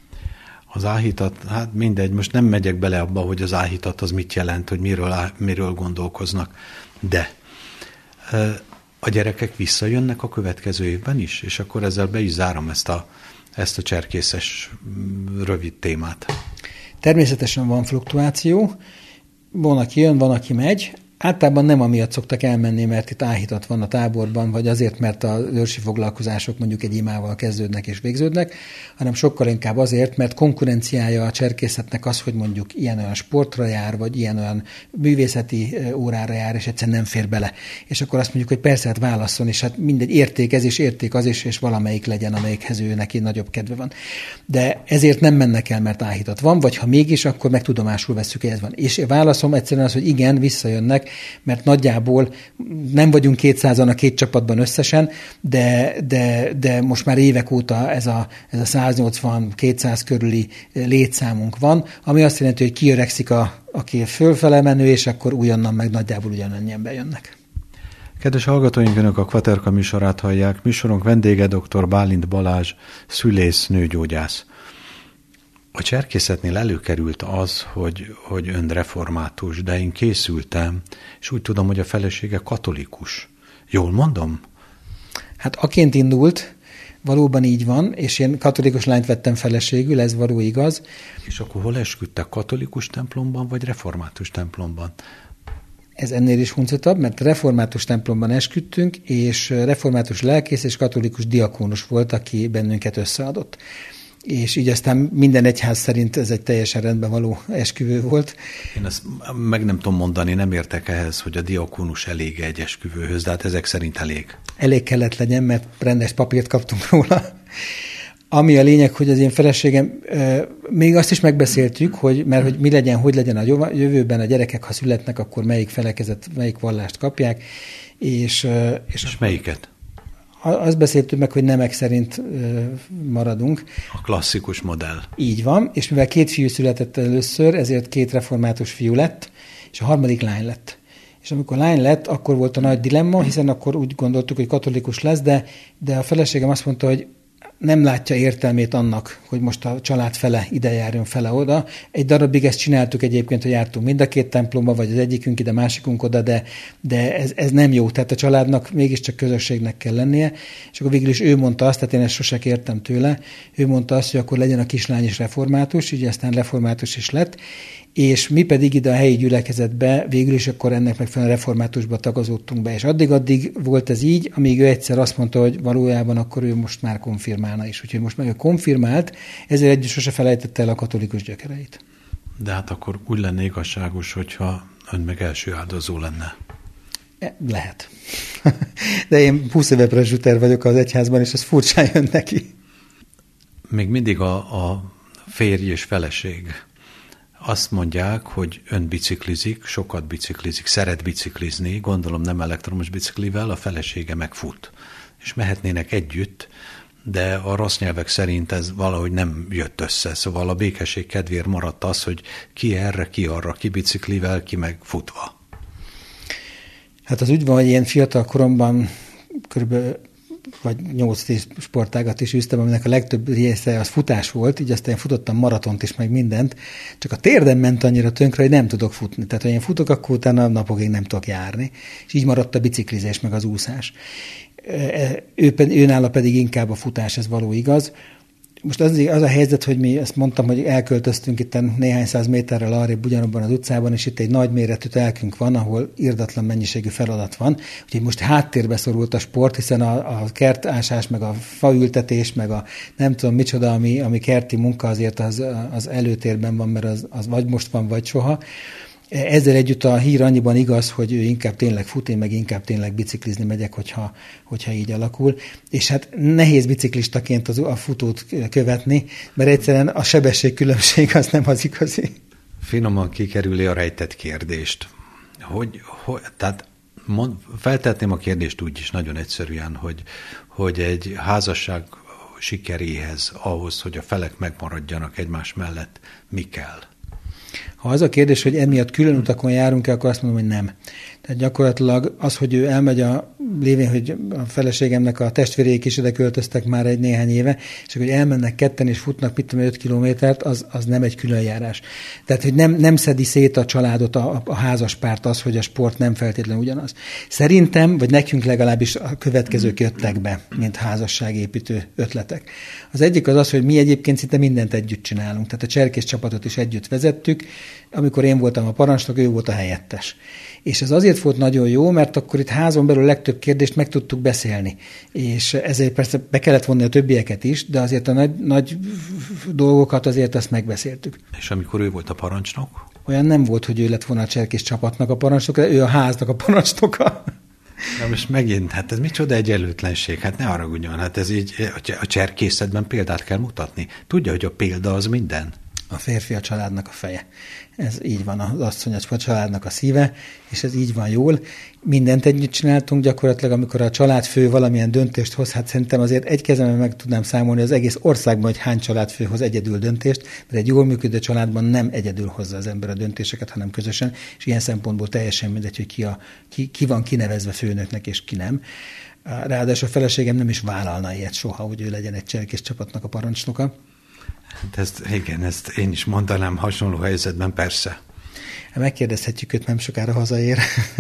Az áhítat, hát mindegy, most nem megyek bele abba, hogy az áhítat az mit jelent, hogy miről, miről gondolkoznak, de a gyerekek visszajönnek a következő évben is, és akkor ezzel be is zárom ezt a, ezt a cserkészes rövid témát. Természetesen van fluktuáció, van, aki jön, van, aki megy. Általában nem amiatt szoktak elmenni, mert itt áhítat van a táborban, vagy azért, mert a őrsi foglalkozások mondjuk egy imával kezdődnek és végződnek, hanem sokkal inkább azért, mert konkurenciája a cserkészetnek az, hogy mondjuk ilyen-olyan sportra jár, vagy ilyen-olyan művészeti órára jár, és egyszerűen nem fér bele. És akkor azt mondjuk, hogy persze, hát válasszon, és hát mindegy, érték ez is, érték az is, és valamelyik legyen, amelyikhez ő neki nagyobb kedve van. De ezért nem mennek el, mert áhítat van, vagy ha mégis, akkor meg tudomásul vesszük, hogy ez van. És a válaszom egyszerűen az, hogy igen, visszajönnek, mert nagyjából nem vagyunk kétszázan a két csapatban összesen, de, de, de most már évek óta ez a, ez a száznyolcvan-kétszáz körüli létszámunk van, ami azt jelenti, hogy kiöregszik, a, aki fölfele menő, és akkor újonnan meg nagyjából ugyanannyian bejönnek. Kedves hallgatóink, Önök a Kvaterka műsorát hallják. Műsorunk vendége dr. Bálint Balázs, szülész, nőgyógyász. A cserkészetnél előkerült az, hogy, hogy ön református, de én készültem, és úgy tudom, hogy a felesége katolikus. Jól mondom? Hát aként indult, valóban így van, és én katolikus lányt vettem feleségül, ez való igaz. És akkor hol esküdtek, katolikus templomban, vagy református templomban? Ez ennél is huncotabb, mert református templomban esküdtünk, és református lelkész és katolikus diakónus volt, aki bennünket összeadott. És így aztán minden egyház szerint ez egy teljesen rendben való esküvő volt. Én ezt meg nem tudom mondani, nem értek ehhez, hogy a diakónus elég egy esküvőhöz, de hát ezek szerint elég. Elég kellett legyen, mert rendes papírt kaptunk róla. Ami a lényeg, hogy az én feleségem, még azt is megbeszéltük, hogy, mert hogy mi legyen, hogy legyen a jövőben a gyerekek, ha születnek, akkor melyik felekezet, melyik vallást kapják. És, és, és melyiket? Azt beszéltük meg, hogy nemek szerint maradunk. A klasszikus modell. Így van, és mivel két fiú született először, ezért két református fiú lett, és a harmadik lány lett. És amikor lány lett, akkor volt a nagy dilemma, hiszen akkor úgy gondoltuk, hogy katolikus lesz, de, de a feleségem azt mondta, hogy nem látja értelmét annak, hogy most a család fele ide járjon, fele oda. Egy darabig ezt csináltuk egyébként, hogy jártunk mind a két templomba, vagy az egyikünk ide, másikunk oda, de, de ez, ez nem jó. Tehát a családnak mégiscsak közösségnek kell lennie. És akkor végül is ő mondta azt, tehát én ezt sose kértem tőle, ő mondta azt, hogy akkor legyen a kislány is református, így aztán református is lett, és mi pedig ide a helyi gyülekezetbe végül is akkor ennek megfelelően reformátusba tagozódtunk be, és addig-addig volt ez így, amíg ő egyszer azt mondta, hogy valójában akkor ő most már konfirmálna is. Úgyhogy most meg ő konfirmált, ezért együtt sose felejtette el a katolikus gyökereit. De hát akkor úgy lenne igazságos, hogyha ön meg első áldozó lenne. Lehet. De én húsz éve presbiter vagyok az egyházban, és ez furcsán jön neki. Még mindig a, a férj és feleség. Azt mondják, hogy ön biciklizik, sokat biciklizik, szeret biciklizni, gondolom nem elektromos biciklivel, a felesége meg fut. És mehetnének együtt, de a rossz nyelvek szerint ez valahogy nem jött össze. Szóval a békesség kedvéért maradt az, hogy ki erre, ki arra, ki biciklivel, ki meg futva. Hát az úgy van, hogy én fiatal koromban körülbelül vagy nyolc-tíz sportágat is üztem, aminek a legtöbb része az futás volt, így aztán én futottam maratont is, meg mindent, csak a térdem ment annyira tönkre, hogy nem tudok futni. Tehát, ha én futok, akkor utána napokig nem tudok járni. És így maradt a biciklizés, meg az úszás. Ő, őnála pedig inkább a futás, ez való igaz. Most az, az a helyzet, hogy mi ezt mondtam, hogy elköltöztünk itt néhány száz méterrel arrébb ugyanabban az utcában, és itt egy nagy méretű telkünk van, ahol irdatlan mennyiségű feladat van. Úgyhogy most háttérbe szorult a sport, hiszen a, a kertásás, meg a faültetés, meg a nem tudom micsoda, ami, ami kerti munka azért az, az előtérben van, mert az, az vagy most van, vagy soha. Ezzel együtt a hír annyiban igaz, hogy ő inkább tényleg fut, én meg inkább tényleg biciklizni megyek, hogyha, hogyha így alakul. És hát nehéz biciklistaként az, a futót követni, mert egyszerűen a sebességkülönbség az nem az igazi. Finoman kikerüli a rejtett kérdést. Hogy, hogy, tehát mond, feltetném a kérdést úgy is nagyon egyszerűen, hogy, hogy egy házasság sikeréhez, ahhoz, hogy a felek megmaradjanak egymás mellett, mi kell? Ha az a kérdés, hogy emiatt külön utakon járunk-e, akkor azt mondom, hogy nem. Tehát gyakorlatilag az, hogy ő elmegy a lévén, hogy a feleségemnek a testvérék is ide költöztek már egy néhány éve, és hogy elmennek ketten és futnak, mit tudom, öt kilométert, az, az nem egy külön járás. Tehát, hogy nem, nem szedi szét a családot, a, a házaspárt az, hogy a sport nem feltétlenül ugyanaz. Szerintem, vagy nekünk legalábbis a következők jöttek be, mint házasságépítő ötletek. Az egyik az az, hogy mi egyébként szinte mindent együtt csinálunk. Tehát a cserkész csapatot is együtt vezettük. Amikor én voltam a parancsnok, ő volt a helyettes. És ez azért volt nagyon jó, mert akkor itt házon belül legtöbb kérdést meg tudtuk beszélni. És ezért persze be kellett vonni a többieket is, de azért a nagy, nagy dolgokat azért azt megbeszéltük. És amikor ő volt a parancsnok? Olyan nem volt, hogy ő lett volna a cserkész csapatnak a parancsnoka, de ő a háznak a parancsnoka. Na most megint, hát ez micsoda egyenlőtlenség, hát ne haragudjon, hát ez így a cserkészetben példát kell mutatni. Tudja, hogy a példa az minden. A férfi a családnak a feje. Ez így van, az asszony a családnak a szíve, és ez így van jól. Mindent együtt csináltunk gyakorlatilag, amikor a családfő valamilyen döntést hoz, hát szerintem azért egy kezemben meg tudnám számolni az egész országban, hogy hány családfő hoz egyedül döntést, mert egy jól működő családban nem egyedül hozza az ember a döntéseket, hanem közösen, és ilyen szempontból teljesen mindegy, hogy ki, a, ki, ki van kinevezve főnöknek, és ki nem. Ráadásul a feleségem nem is vállalna ilyet soha, hogy ő legyen egy cserkész csapatnak a parancsnoka. Hát ezt, igen, ezt én is mondanám hasonló helyzetben, persze. Megkérdezhetjük őt, nem sokára hazaér.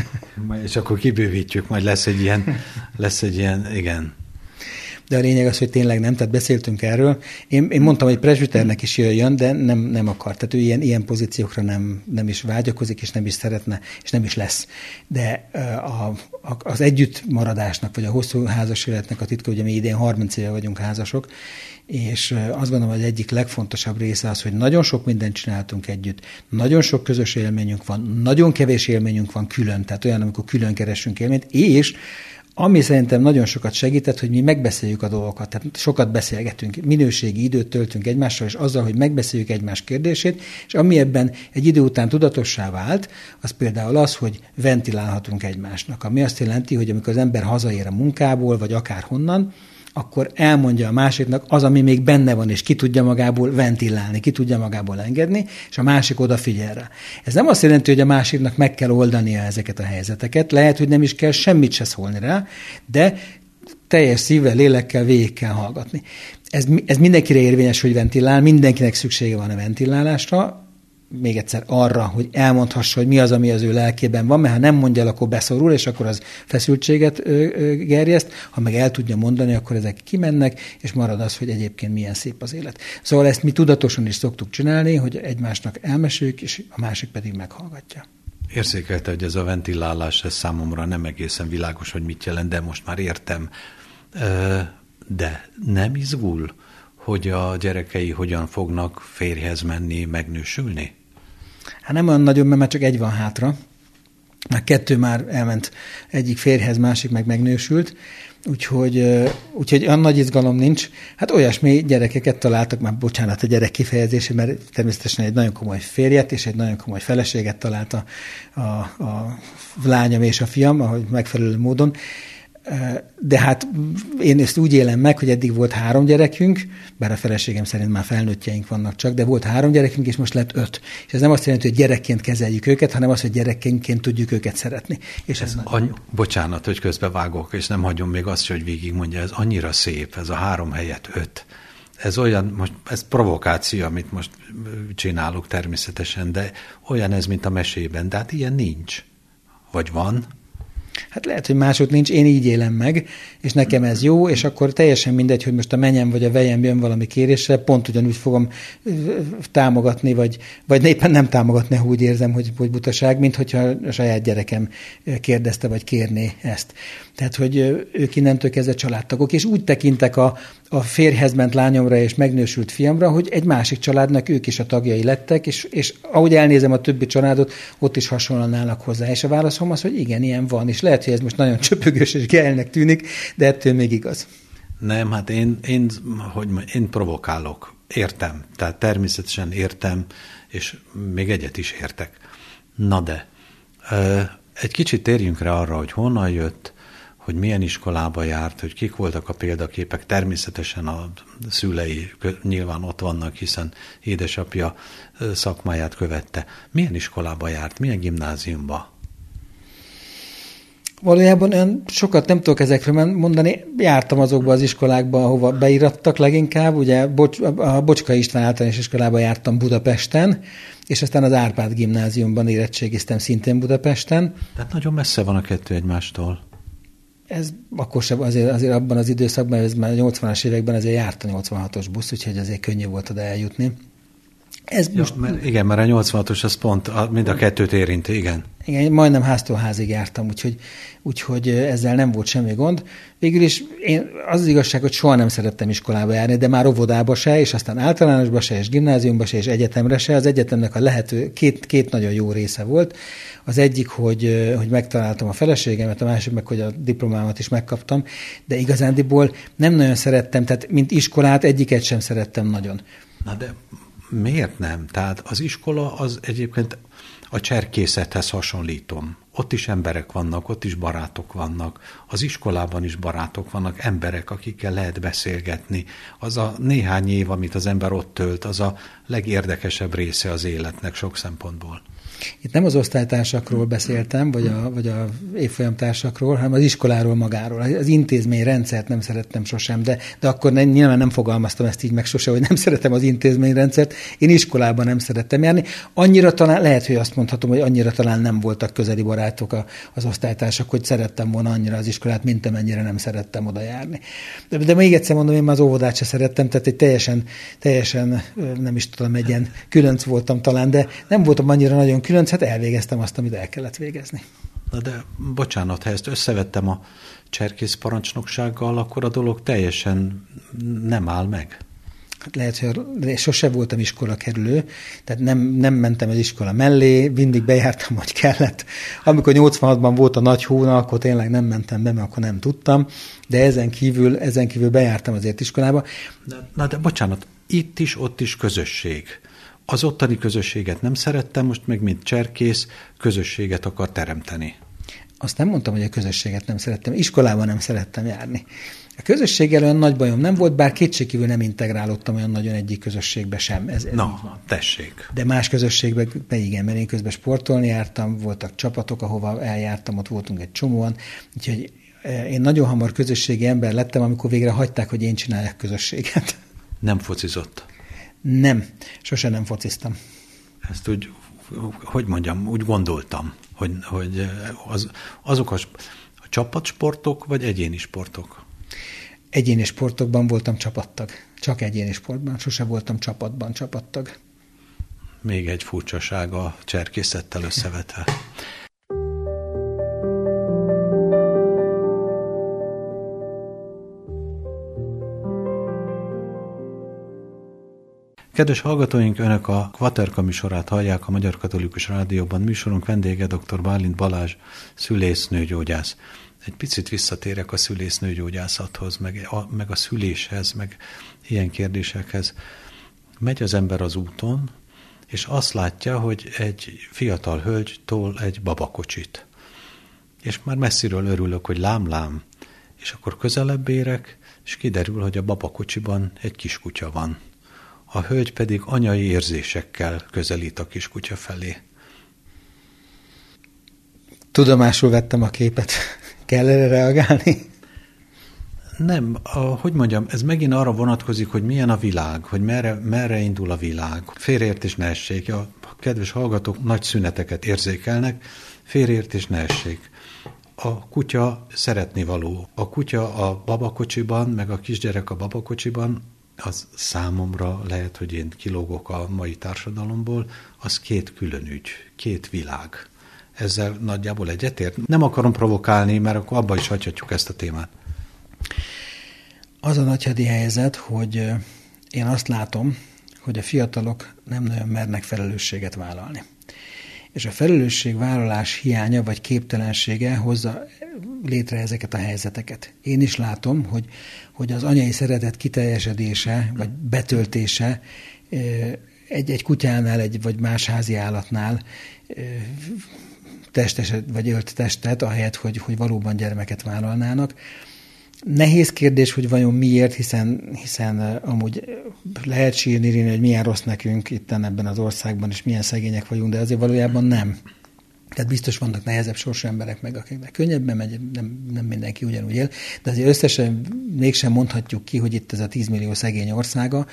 És akkor kibővítjük, majd lesz egy ilyen, lesz egy ilyen, igen. De a lényeg az, hogy tényleg nem, tehát beszéltünk erről. Én, én mondtam, hogy presbiternek is jöjjön, de nem, nem akar. Tehát ő ilyen, ilyen pozíciókra nem, nem is vágyakozik, és nem is szeretne, és nem is lesz. De a, a, az együttmaradásnak, vagy a hosszú házas életnek a titka, ugye mi idén harminc éve vagyunk házasok, és azt gondolom, hogy egyik legfontosabb része az, hogy nagyon sok mindent csináltunk együtt, nagyon sok közös élményünk van, nagyon kevés élményünk van külön, tehát olyan, amikor külön keresünk élményt, és Ami szerintem nagyon sokat segített, hogy mi megbeszéljük a dolgokat. Tehát sokat beszélgetünk, minőségi időt töltünk egymással, és azzal, hogy megbeszéljük egymás kérdését, és ami ebben egy idő után tudatossá vált, az például az, hogy ventilálhatunk egymásnak. Ami azt jelenti, hogy amikor az ember hazaér a munkából, vagy akárhonnan, akkor elmondja a másiknak az, ami még benne van, és ki tudja magából ventilálni, ki tudja magából engedni, és a másik odafigyel rá. Ez nem azt jelenti, hogy a másiknak meg kell oldania ezeket a helyzeteket, lehet, hogy nem is kell semmit se szólni rá, de teljes szívvel, lélekkel végig kell hallgatni. Ez, ez mindenkire érvényes, hogy ventilál, mindenkinek szüksége van a ventilálásra, még egyszer arra, hogy elmondhassa, hogy mi az, ami az ő lelkében van, mert ha nem mondja el, akkor beszorul, és akkor az feszültséget gerjeszt, ha meg el tudja mondani, akkor ezek kimennek, és marad az, hogy egyébként milyen szép az élet. Szóval ezt mi tudatosan is szoktuk csinálni, hogy egymásnak elmeséljük, és a másik pedig meghallgatja. Érzékelte, hogy ez a ventilálás, ez számomra nem egészen világos, hogy mit jelent, de most már értem. De nem izgul, hogy a gyerekei hogyan fognak férjhez menni, megnősülni? Hát nem olyan nagyon, mert már csak egy van hátra. Már kettő már elment egyik férjhez, másik meg megnősült, úgyhogy, úgyhogy olyan nagy izgalom nincs. Hát olyasmi gyerekeket találtak, már bocsánat a gyerek kifejezése, mert természetesen egy nagyon komoly férjet és egy nagyon komoly feleséget talált a, a, a lányom és a fiam, ahogy megfelelő módon. De hát én ezt úgy élem meg, hogy eddig volt három gyerekünk, bár a feleségem szerint már felnőttjeink vannak csak, de volt három gyerekünk, és most lett öt. És ez nem azt jelenti, hogy gyerekként kezeljük őket, hanem az, hogy gyerekként tudjuk őket szeretni. És ez, ez any- bocsánat, hogy közbevágok, és nem hagyom még azt, hogy végigmondja, ez annyira szép, ez a három helyett öt. Ez olyan, most ez provokáció, amit most csinálok természetesen, de olyan ez, mint a mesében, de hát ilyen nincs. Vagy van? Hát lehet, hogy mások nincs, én így élem meg, és nekem ez jó, és akkor teljesen mindegy, hogy most a menyem vagy a vejem jön valami kérésre, pont ugyanúgy fogom támogatni, vagy, vagy éppen nem támogatni, ha úgy érzem, hogy, hogy butaság, mint hogyha a saját gyerekem kérdezte, vagy kérné ezt. Tehát, hogy ők innentől kezdve családtagok, és úgy tekintek a, a férjhez ment lányomra és megnősült fiamra, hogy egy másik családnak ők is a tagjai lettek, és, és ahogy elnézem a többi családot, ott is hasonlóan állnak hozzá. És a válaszom az, hogy igen, ilyen van, és lehet, hogy ez most nagyon csöpögös és gelnek tűnik, de ettől még igaz. Nem, hát én, én, hogy én provokálok. Értem. Tehát természetesen értem, és még egyet is értek. Na de, egy kicsit térjünk rá arra, hogy honnan jött, hogy milyen iskolába járt, hogy kik voltak a példaképek. Természetesen a szülei nyilván ott vannak, hiszen édesapja szakmáját követte. Milyen iskolába járt, milyen gimnáziumba? Valójában olyan sokat nem tudok ezekről mondani. Jártam azokba az iskolákba, ahova beirattak leginkább. Ugye a Bocskai István általános iskolába jártam Budapesten, és aztán az Árpád gimnáziumban érettségiztem szintén Budapesten. Tehát nagyon messze van a kettő egymástól. Ez akkor sem, azért, azért abban az időszakban, ez már a nyolcvanas években azért járt a nyolcvanhatos busz, úgyhogy azért könnyű volt oda eljutni. Ez ja, most... mert igen, mert a nyolcvanhatos az pont a, mind a kettőt érinti, igen. Igen, majdnem háztól házig jártam, úgyhogy, úgyhogy ezzel nem volt semmi gond. Végül is én, az az igazság, hogy soha nem szerettem iskolába járni, de már óvodába se, és aztán általánosba se, és gimnáziumba se, és egyetemre se. Az egyetemnek a lehető két, két nagyon jó része volt. Az egyik, hogy, hogy megtaláltam a feleségemet, a másik meg, hogy a diplomámat is megkaptam, de igazándiból nem nagyon szerettem, tehát mint iskolát egyiket sem szerettem nagyon. Na de miért nem? Tehát az iskola az egyébként a cserkészethez hasonlítom. Ott is emberek vannak, ott is barátok vannak. Az iskolában is barátok vannak, emberek, akikkel lehet beszélgetni. Az a néhány év, amit az ember ott tölt, az a legérdekesebb része az életnek sok szempontból. Itt nem az osztálytársakról beszéltem, vagy a, vagy a évfolyamtársakról, hanem az iskoláról magáról. Az intézményrendszert nem szerettem sosem, de, de akkor nem, nyilván nem fogalmaztam ezt így meg sose, hogy nem szeretem az intézményrendszert. Én iskolában nem szerettem járni. Annyira talán, lehet, hogy azt mondhatom, hogy annyira talán nem voltak közeli barátok a, az osztálytársak, hogy szerettem volna annyira az iskolát, mint amennyire nem szerettem oda járni. De, de még egyszer mondom, én már az óvodát se szerettem, tehát egy teljesen, teljesen nem is tudom, egy ilyen különc voltam talán, de nem voltam annyira nagyon különc, hát elvégeztem azt, amit el kellett végezni. Na de bocsánat, ha ezt összevettem a cserkész parancsnoksággal, akkor a dolog teljesen nem áll meg. lehet, hogy sose voltam iskola kerülő, tehát nem, nem mentem az iskola mellé, mindig bejártam, hogy kellett. Amikor nyolcvanhatban volt a nagy hóna, akkor tényleg nem mentem be, mert akkor nem tudtam, de ezen kívül, ezen kívül bejártam azért iskolába. Na de bocsánat, itt is, ott is közösség. Az ottani közösséget nem szerettem, most meg mint cserkész közösséget akar teremteni. Azt nem mondtam, hogy a közösséget nem szerettem. Iskolában nem szerettem járni. A közösséggel olyan nagy bajom nem volt, bár kétségkívül nem integrálódtam olyan nagyon egyik közösségbe sem. Ez, ez Na, tessék. De más közösségbe be igen, mert én közben sportolni jártam, voltak csapatok, ahova eljártam, ott voltunk egy csomóan, úgyhogy én nagyon hamar közösségi ember lettem, amikor végre hagyták, hogy én csináljak közösséget. Nem focizott? Nem, sose nem fociztam. Ezt úgy, hogy mondjam, úgy gondoltam, hogy, hogy az, azok a, a csapatsportok, vagy egyéni sportok? Egyéni sportokban voltam csapattag. Csak egyéni sportban. Sose voltam csapatban csapattag. Még egy furcsaság a cserkészettel összevetve. Kedves hallgatóink, Önök a Kvaterka műsorát hallják a Magyar Katolikus Rádióban. Műsorunk vendége dr. Bálint Balázs, szülésznőgyógyász. Egy picit visszatérek a szülésznőgyógyászathoz, meg a, meg a szüléshez, meg ilyen kérdésekhez. Megy az ember az úton, és azt látja, hogy egy fiatal hölgy tol egy babakocsit. És már messziről örülök, hogy lám-lám. És akkor közelebb érek, és kiderül, hogy a babakocsiban egy kiskutya van. A hölgy pedig anyai érzésekkel közelít a kiskutya felé. Tudomásul vettem a képet. Kell erre reagálni? Nem, a, hogy mondjam, ez megint arra vonatkozik, hogy milyen a világ, hogy merre, merre indul a világ. Félreértés ne essék. A kedves hallgatók nagy szüneteket érzékelnek, félreértés ne essék. A kutya szeretnivaló. A kutya a babakocsiban, meg a kisgyerek a babakocsiban, az számomra lehet, hogy én kilógok a mai társadalomból, az két külön ügy, két világ. Ezzel nagyjából egyetért. Nem akarom provokálni, mert akkor abba is hagyhatjuk ezt a témát. Az a nagyhedi helyzet, hogy én azt látom, hogy a fiatalok nem nagyon mernek felelősséget vállalni. És a felelősségvállalás hiánya vagy képtelensége hozza létre ezeket a helyzeteket. Én is látom, hogy, hogy az anyai szeretet kiteljesedése vagy betöltése egy, egy kutyánál egy, vagy más házi állatnál testeset, vagy ölt testet, ahelyett, hogy, hogy valóban gyermeket vállalnának. Nehéz kérdés, hogy vajon miért, hiszen, hiszen amúgy lehet sírni, hogy milyen rossz nekünk itten ebben az országban, és milyen szegények vagyunk, de azért valójában nem. Tehát biztos vannak nehezebb sorsú emberek meg, akiknek könnyebben megy, nem, nem mindenki ugyanúgy él, de azért összesen mégsem mondhatjuk ki, hogy itt ez a tízmillió szegény országa,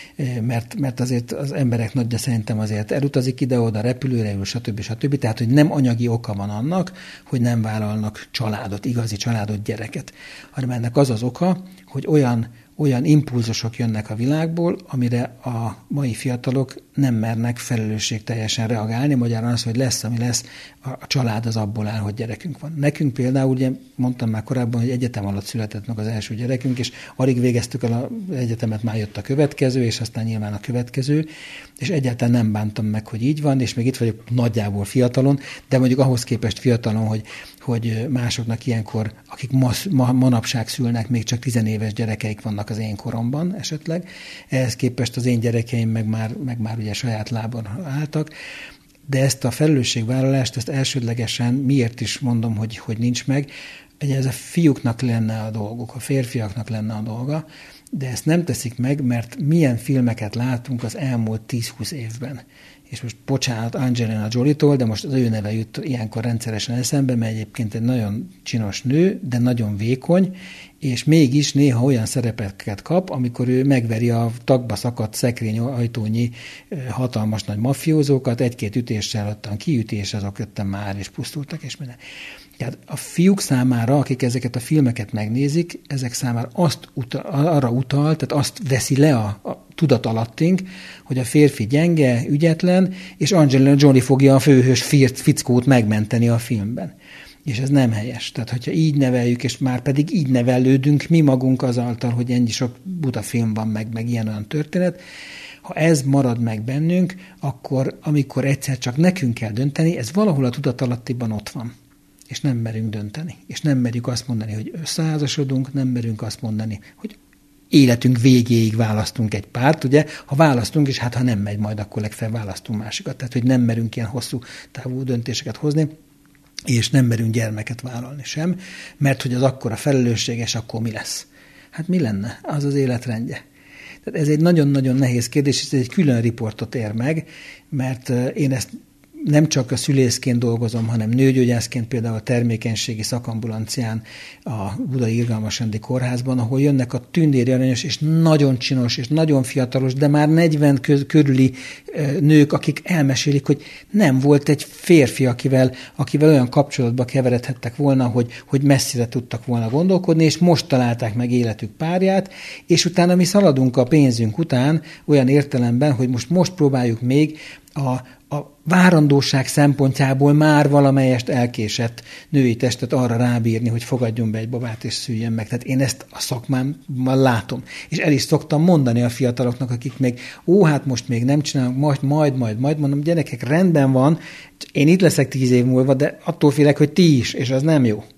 mert, mert azért az emberek nagyja szerintem azért elutazik ide-oda, repülőre ül, stb. stb. Tehát, hogy nem anyagi oka van annak, hogy nem vállalnak családot, igazi családot, gyereket, hanem ennek az az oka, hogy olyan olyan impulzusok jönnek a világból, amire a mai fiatalok nem mernek felelősségteljesen reagálni. Magyarán az, hogy lesz, ami lesz, a család az abból áll, hogy gyerekünk van. Nekünk például, ugye mondtam már korábban, hogy egyetem alatt született meg az első gyerekünk, és alig végeztük el az egyetemet, már jött a következő, és aztán nyilván a következő, és egyáltalán nem bántam meg, hogy így van, és még itt vagyok nagyjából fiatalon, de mondjuk ahhoz képest fiatalon, hogy, hogy másoknak ilyenkor, akik ma, ma, manapság szülnek, még csak tizenéves gyerekeik vannak az én koromban esetleg, ehhez képest az én gyerekeim meg már, meg már ugye saját lábon álltak, de ezt a felelősségvállalást, ezt elsődlegesen miért is mondom, hogy, hogy nincs meg, ugye ez a fiúknak lenne a dolguk, a férfiaknak lenne a dolga, de ezt nem teszik meg, mert milyen filmeket látunk az elmúlt tíz-húsz évben. És most bocsánat Angelina Jolie-tól, de most az ő neve jut ilyenkor rendszeresen eszembe, mert egyébként egy nagyon csinos nő, de nagyon vékony, és mégis néha olyan szerepeket kap, amikor ő megveri a tagba szakadt szekrény ajtónyi hatalmas nagy mafiózókat, egy-két ütéssel ottan kiütés, azok ötten már is pusztultak, és minden. Tehát a fiúk számára, akik ezeket a filmeket megnézik, ezek számára azt utal, arra utal, tehát azt veszi le a, a tudat alattink, hogy a férfi gyenge, ügyetlen, és Angelina Jolie fogja a főhős fickót megmenteni a filmben. És ez nem helyes. Tehát, hogyha így neveljük, és már pedig így nevelődünk mi magunk azáltal, hogy ennyi sok buta film van, meg, meg ilyen-olyan történet, ha ez marad meg bennünk, akkor amikor egyszer csak nekünk kell dönteni, ez valahol a tudatalattiban ott van. És nem merünk dönteni. És nem merjük azt mondani, hogy összeházasodunk, nem merünk azt mondani, hogy életünk végéig választunk egy párt, ugye? Ha választunk, és hát ha nem megy majd, akkor legfeljebb választunk másikat. Tehát, hogy nem merünk ilyen hosszú távú döntéseket hozni, és nem merünk gyermeket vállalni sem, mert hogy az akkora felelősség, és akkor mi lesz? Hát mi lenne? Az az életrendje. Tehát ez egy nagyon-nagyon nehéz kérdés, és ez egy külön riportot ér meg, mert én ezt nem csak a szülészként dolgozom, hanem nőgyógyászként például a termékenységi szakambulancián a Budai Irgalmas-rendi Kórházban, ahol jönnek a tündéri aranyos és nagyon csinos és nagyon fiatalos, de már negyven körüli nők, akik elmesélik, hogy nem volt egy férfi, akivel, akivel olyan kapcsolatba keveredhettek volna, hogy, hogy messzire tudtak volna gondolkodni, és most találták meg életük párját, és utána mi szaladunk a pénzünk után olyan értelemben, hogy most, most próbáljuk még a a várandóság szempontjából már valamelyest elkésett női testet arra rábírni, hogy fogadjon be egy babát és szüljen meg. Tehát én ezt a szakmámmal látom. És el is szoktam mondani a fiataloknak, akik még, ó, hát most még nem csinálunk, majd, majd, majd, majd mondom, gyerekek, rendben van, én itt leszek tíz év múlva, de attól félek, hogy ti is, és az nem jó.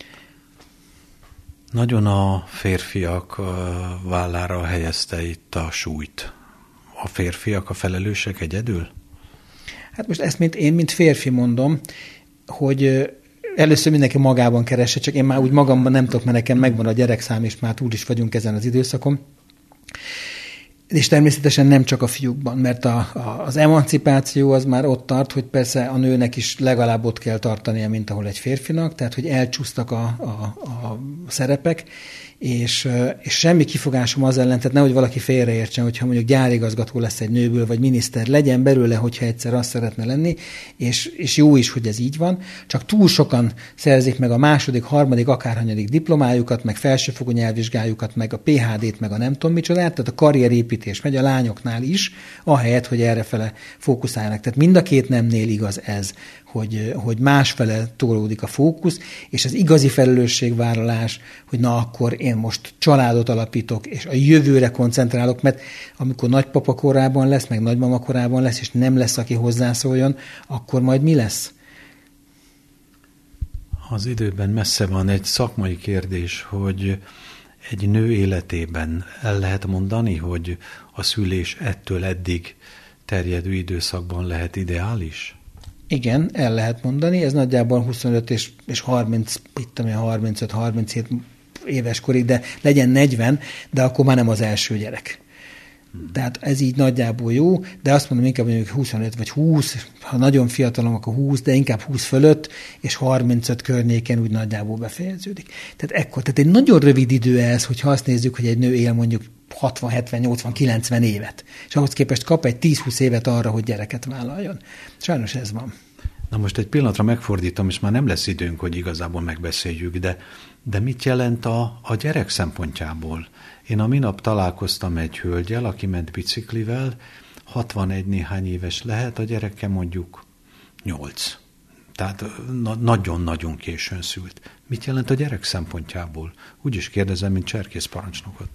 Nagyon a férfiak vállára helyezte itt a súlyt. A férfiak a felelősek egyedül? Hát most ezt mint én, mint férfi mondom, hogy először mindenki magában keresse, csak én már úgy magamban nem tudok, mert nekem megvan a gyerekszám, és már túl is vagyunk ezen az időszakon. És természetesen nem csak a fiúkban, mert a, a, az emancipáció az már ott tart, hogy persze a nőnek is legalább ott kell tartania, mint ahol egy férfinak, tehát hogy elcsúsztak a, a, a szerepek, és, és semmi kifogásom az ellen, tehát nehogy valaki félreértsen, hogyha mondjuk gyárigazgató lesz egy nőből, vagy miniszter, legyen belőle, hogyha egyszer azt szeretne lenni, és, és jó is, hogy ez így van, csak túl sokan szerzik meg a második, harmadik, akárhanyadik diplomájukat, meg felsőfokú nyelvvizsgájukat, meg a pé há dét, meg a nem tudom micsodát, tehát a karrierépítés megy a lányoknál is, ahelyett, hogy errefele fókuszálnak. Tehát mind a két nemnél igaz ez, hogy, hogy másfele tolódik a fókusz, és az igazi felelősségvállalás, hogy na akkor én most családot alapítok, és a jövőre koncentrálok, mert amikor nagypapa korában lesz, meg nagymama korában lesz, és nem lesz, aki hozzászóljon, akkor majd mi lesz? Az időben messze van egy szakmai kérdés, hogy egy nő életében el lehet mondani, hogy a szülés ettől eddig terjedő időszakban lehet ideális? Igen, el lehet mondani, ez nagyjából huszonöt és, és harminc, itt ami harmincöt-harminchét éves korig, de legyen negyven, de akkor már nem az első gyerek. Hmm. Tehát ez így nagyjából jó, de azt mondom inkább, hogy huszonöt vagy húsz, ha nagyon fiatalom, akkor húsz, de inkább húsz fölött, és harmincöt környéken úgy nagyjából befejeződik. Tehát ekkor, tehát egy nagyon rövid idő ez, hogyha azt nézzük, hogy egy nő él mondjuk hatvan, hetven, nyolcvan, kilencven évet, és ahhoz képest kap egy tíz-húsz évet arra, hogy gyereket vállaljon. Sajnos ez van. Na most egy pillanatra megfordítom, és már nem lesz időnk, hogy igazából megbeszéljük, de, de mit jelent a, a gyerek szempontjából? Én a minap találkoztam egy hölgyel, aki ment biciklivel, hatvanegy néhány éves lehet, a gyereke mondjuk nyolc. Tehát na- nagyon-nagyon későn szült. Mit jelent a gyerek szempontjából? Úgy is kérdezem, mint cserkészparancsnokot.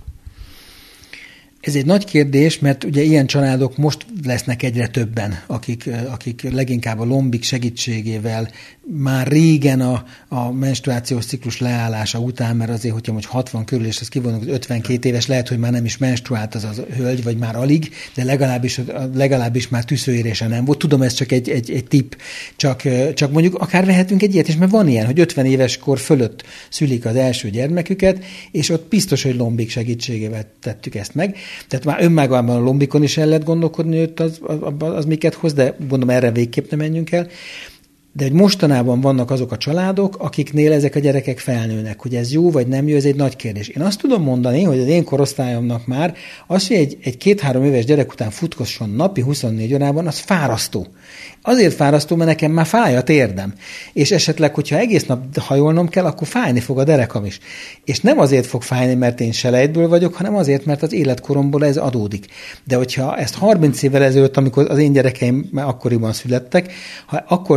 Ez egy nagy kérdés, mert ugye ilyen családok most lesznek egyre többen, akik, akik leginkább a lombik segítségével már régen a, a menstruációs ciklus leállása után, mert azért, hogyha most hatvan körül, és ezt kivonunk, ötvenkét éves, lehet, hogy már nem is menstruált az a hölgy, vagy már alig, de legalábbis, legalábbis már tüszőérése nem volt. Tudom, ez csak egy, egy, egy tipp, csak, csak mondjuk akár vehetünk egy ilyet, és mert van ilyen, hogy ötven éves kor fölött szülik az első gyermeküket, és ott biztos, hogy lombik segítségével tettük ezt meg. Tehát már önmagában a lombikon is el lehet gondolkodni, hogy az, az, az miket hoz, de mondom, erre végképp nem menjünk el. De hogy mostanában vannak azok a családok, akiknél ezek a gyerekek felnőnek, hogy ez jó vagy nem jó, ez egy nagy kérdés. Én azt tudom mondani, hogy az én korosztályomnak már az, hogy egy, egy két-három éves gyerek után futkosson napi huszonnégy órában, az fárasztó. Azért fárasztó, mert nekem már fáj a térdem. És esetleg, hogyha egész nap hajolnom kell, akkor fájni fog a derekam is. És nem azért fog fájni, mert én selejtből vagyok, hanem azért, mert az életkoromból ez adódik. De hogyha ezt harminc évvel ezelőtt, amikor az én gyerekeim már akkoriban születtek, ha akkor kellett meg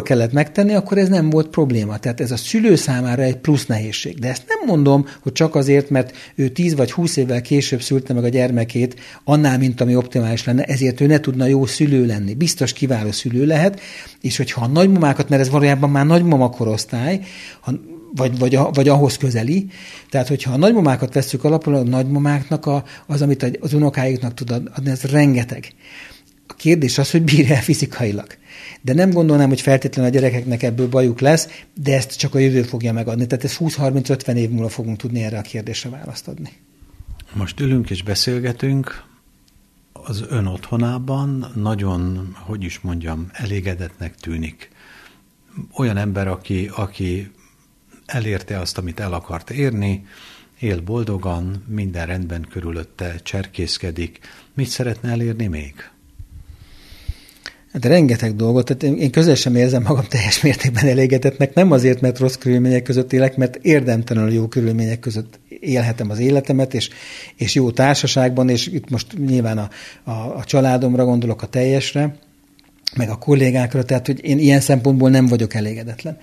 megtenni, akkor ez nem volt probléma. Tehát ez a szülő számára egy plusz nehézség. De ezt nem mondom, hogy csak azért, mert ő tíz vagy húsz évvel később szülte meg a gyermekét, annál, mint ami optimális lenne, ezért ő ne tudna jó szülő lenni. Biztos kiváló szülő lehet, és hogyha a nagymamákat, mert ez valójában már nagymama korosztály, ha Vagy, vagy, vagy ahhoz közeli. Tehát, hogyha a nagymamákat vesszük alapul, a nagymamáknak a, az, amit az unokáiknak tud adni, ez rengeteg. A kérdés az, hogy bírja el fizikailag. De nem gondolnám, hogy feltétlenül a gyerekeknek ebből bajuk lesz, de ezt csak a jövő fogja megadni. Tehát ez húsz-harminc-ötven év múlva fogunk tudni erre a kérdésre választ adni. Most ülünk és beszélgetünk. Az ön otthonában nagyon, hogy is mondjam, elégedettnek tűnik. Olyan ember, aki, aki elérte azt, amit el akart érni, él boldogan, minden rendben körülötte, cserkészkedik. Mit szeretne elérni még? Hát rengeteg dolgot, tehát én közel sem érzem magam teljes mértékben elégedettnek, nem azért, mert rossz körülmények között élek, mert érdemtelenül jó körülmények között élhetem az életemet, és, és jó társaságban, és itt most nyilván a, a, a családomra gondolok, a teljesre, meg a kollégákra, tehát hogy én ilyen szempontból nem vagyok elégedetlen.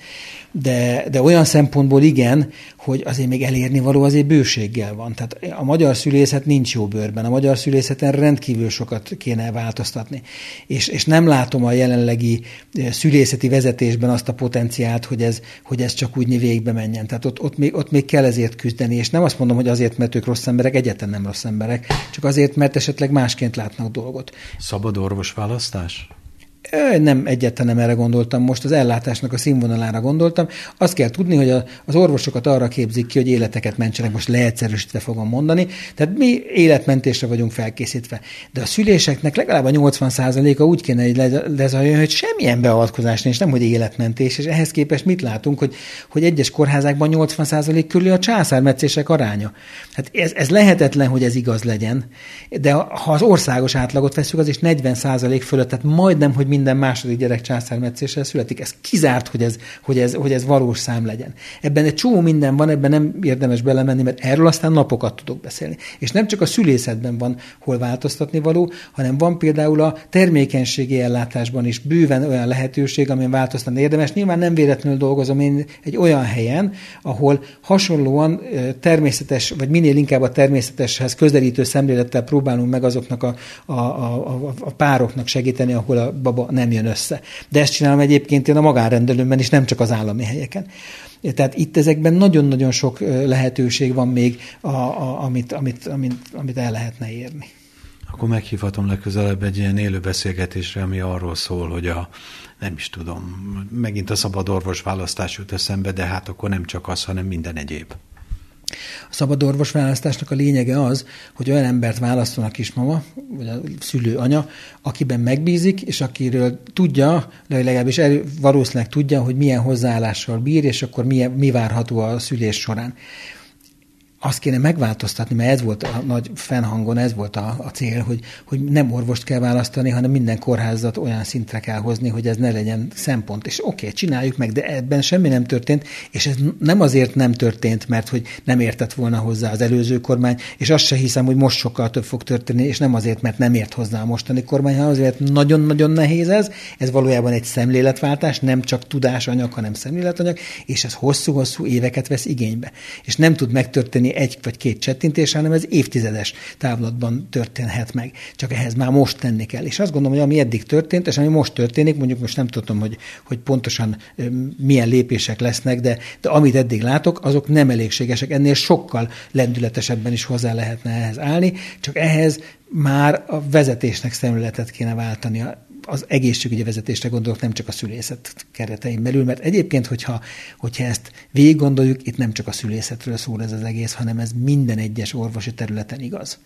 De, de olyan szempontból igen, hogy azért még elérni való azért bőséggel van. Tehát a magyar szülészet nincs jó bőrben, a magyar szülészeten rendkívül sokat kéne változtatni. És, és nem látom a jelenlegi szülészeti vezetésben azt a potenciált, hogy ez, hogy ez csak úgy végbe menjen. Tehát ott, ott, még, ott még kell ezért küzdeni, és nem azt mondom, hogy azért, mert ők rossz emberek, egyáltalán nem rossz emberek, csak azért, mert esetleg másként látnak dolgot. Szabad orvosválasztás? Nem, egyáltalán nem erre gondoltam, most az ellátásnak a színvonalára gondoltam. Azt kell tudni, hogy az orvosokat arra képzik ki, hogy életeket mentsenek, most leegyszerűsítve fogom mondani, tehát mi életmentésre vagyunk felkészítve. De a szüléseknek legalább a nyolcvan százaléka úgy kéne, hogy lezajljon, hogy semmilyen beavatkozás nincs, nem hogy életmentés, és ehhez képest mit látunk, hogy, hogy egyes kórházakban nyolcvan százalék körül a császármetszések aránya. Hát ez, ez lehetetlen, hogy ez igaz legyen, de ha az országos átlagot veszük, az is negyven százalék fölött, tehát majdnem, hogy minden második gyerek császármetszéssel születik. Ez kizárt, hogy ez, hogy, ez, hogy ez valós szám legyen. Ebben egy csomó minden van, ebben nem érdemes belemenni, mert erről aztán napokat tudok beszélni. És nem csak a szülészetben van hol változtatni való, hanem van például a termékenységi ellátásban is bőven olyan lehetőség, amin változtatni érdemes. Nyilván nem véletlenül dolgozom én egy olyan helyen, ahol hasonlóan természetes, vagy minél inkább a természeteshez közelítő szemlélettel próbálunk meg azoknak a, a, a, a pároknak segíteni, ahol a baba nem jön össze. De ezt csinálom egyébként én a magánrendelőmben is, nem csak az állami helyeken. Tehát itt ezekben nagyon-nagyon sok lehetőség van még, a, a, amit, amit, amit, amit el lehetne érni. Akkor meghívhatom legközelebb egy ilyen élő beszélgetésre, ami arról szól, hogy a, nem is tudom, megint a szabad orvosválasztás jut eszembe, de hát akkor nem csak az, hanem minden egyéb. A szabad orvosválasztásnak a lényege az, hogy olyan embert válaszol a kismama, vagy a szülő anya, akiben megbízik, és akiről tudja, legalábbis valószínűleg tudja, hogy milyen hozzáállással bír, és akkor milyen, mi várható a szülés során. Azt kéne megváltoztatni, mert ez volt a nagy fennhangon, ez volt a, a cél, hogy, hogy nem orvost kell választani, hanem minden kórházat olyan szintre kell hozni, hogy ez ne legyen szempont. És oké, okay, csináljuk meg, de ebben semmi nem történt, és ez nem azért nem történt, mert hogy nem értett volna hozzá az előző kormány, és azt se hiszem, hogy most sokkal több fog történni, és nem azért, mert nem ért hozzá a mostani kormány, hanem azért nagyon-nagyon nehéz ez. Ez valójában egy szemléletváltás, nem csak tudásanyag, hanem szemléletanyag, és ez hosszú-hosszú éveket vesz igénybe. És nem tud megtörténni egy vagy két csettintés, hanem ez évtizedes távlatban történhet meg. Csak ehhez már most tenni kell. És azt gondolom, hogy ami eddig történt, és ami most történik, mondjuk most nem tudom, hogy, hogy pontosan milyen lépések lesznek, de, de amit eddig látok, azok nem elégségesek. Ennél sokkal lendületesebben is hozzá lehetne ehhez állni, csak ehhez már a vezetésnek szemléletet kéne váltani. Az egészségügyi vezetésre gondolok, nem csak a szülészet keretein belül, mert egyébként, hogyha, hogyha ezt végig gondoljuk, itt nem csak a szülészetről szól ez az egész, hanem ez minden egyes orvosi területen igaz.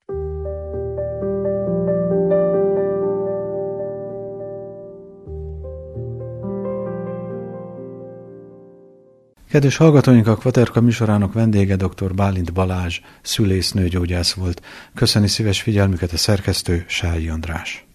Kedves hallgatóink, a Kvaterka műsorának vendége dr. Bálint Balázs, szülésznőgyógyász volt. Köszöni szíves figyelmüket a szerkesztő, Sályi András.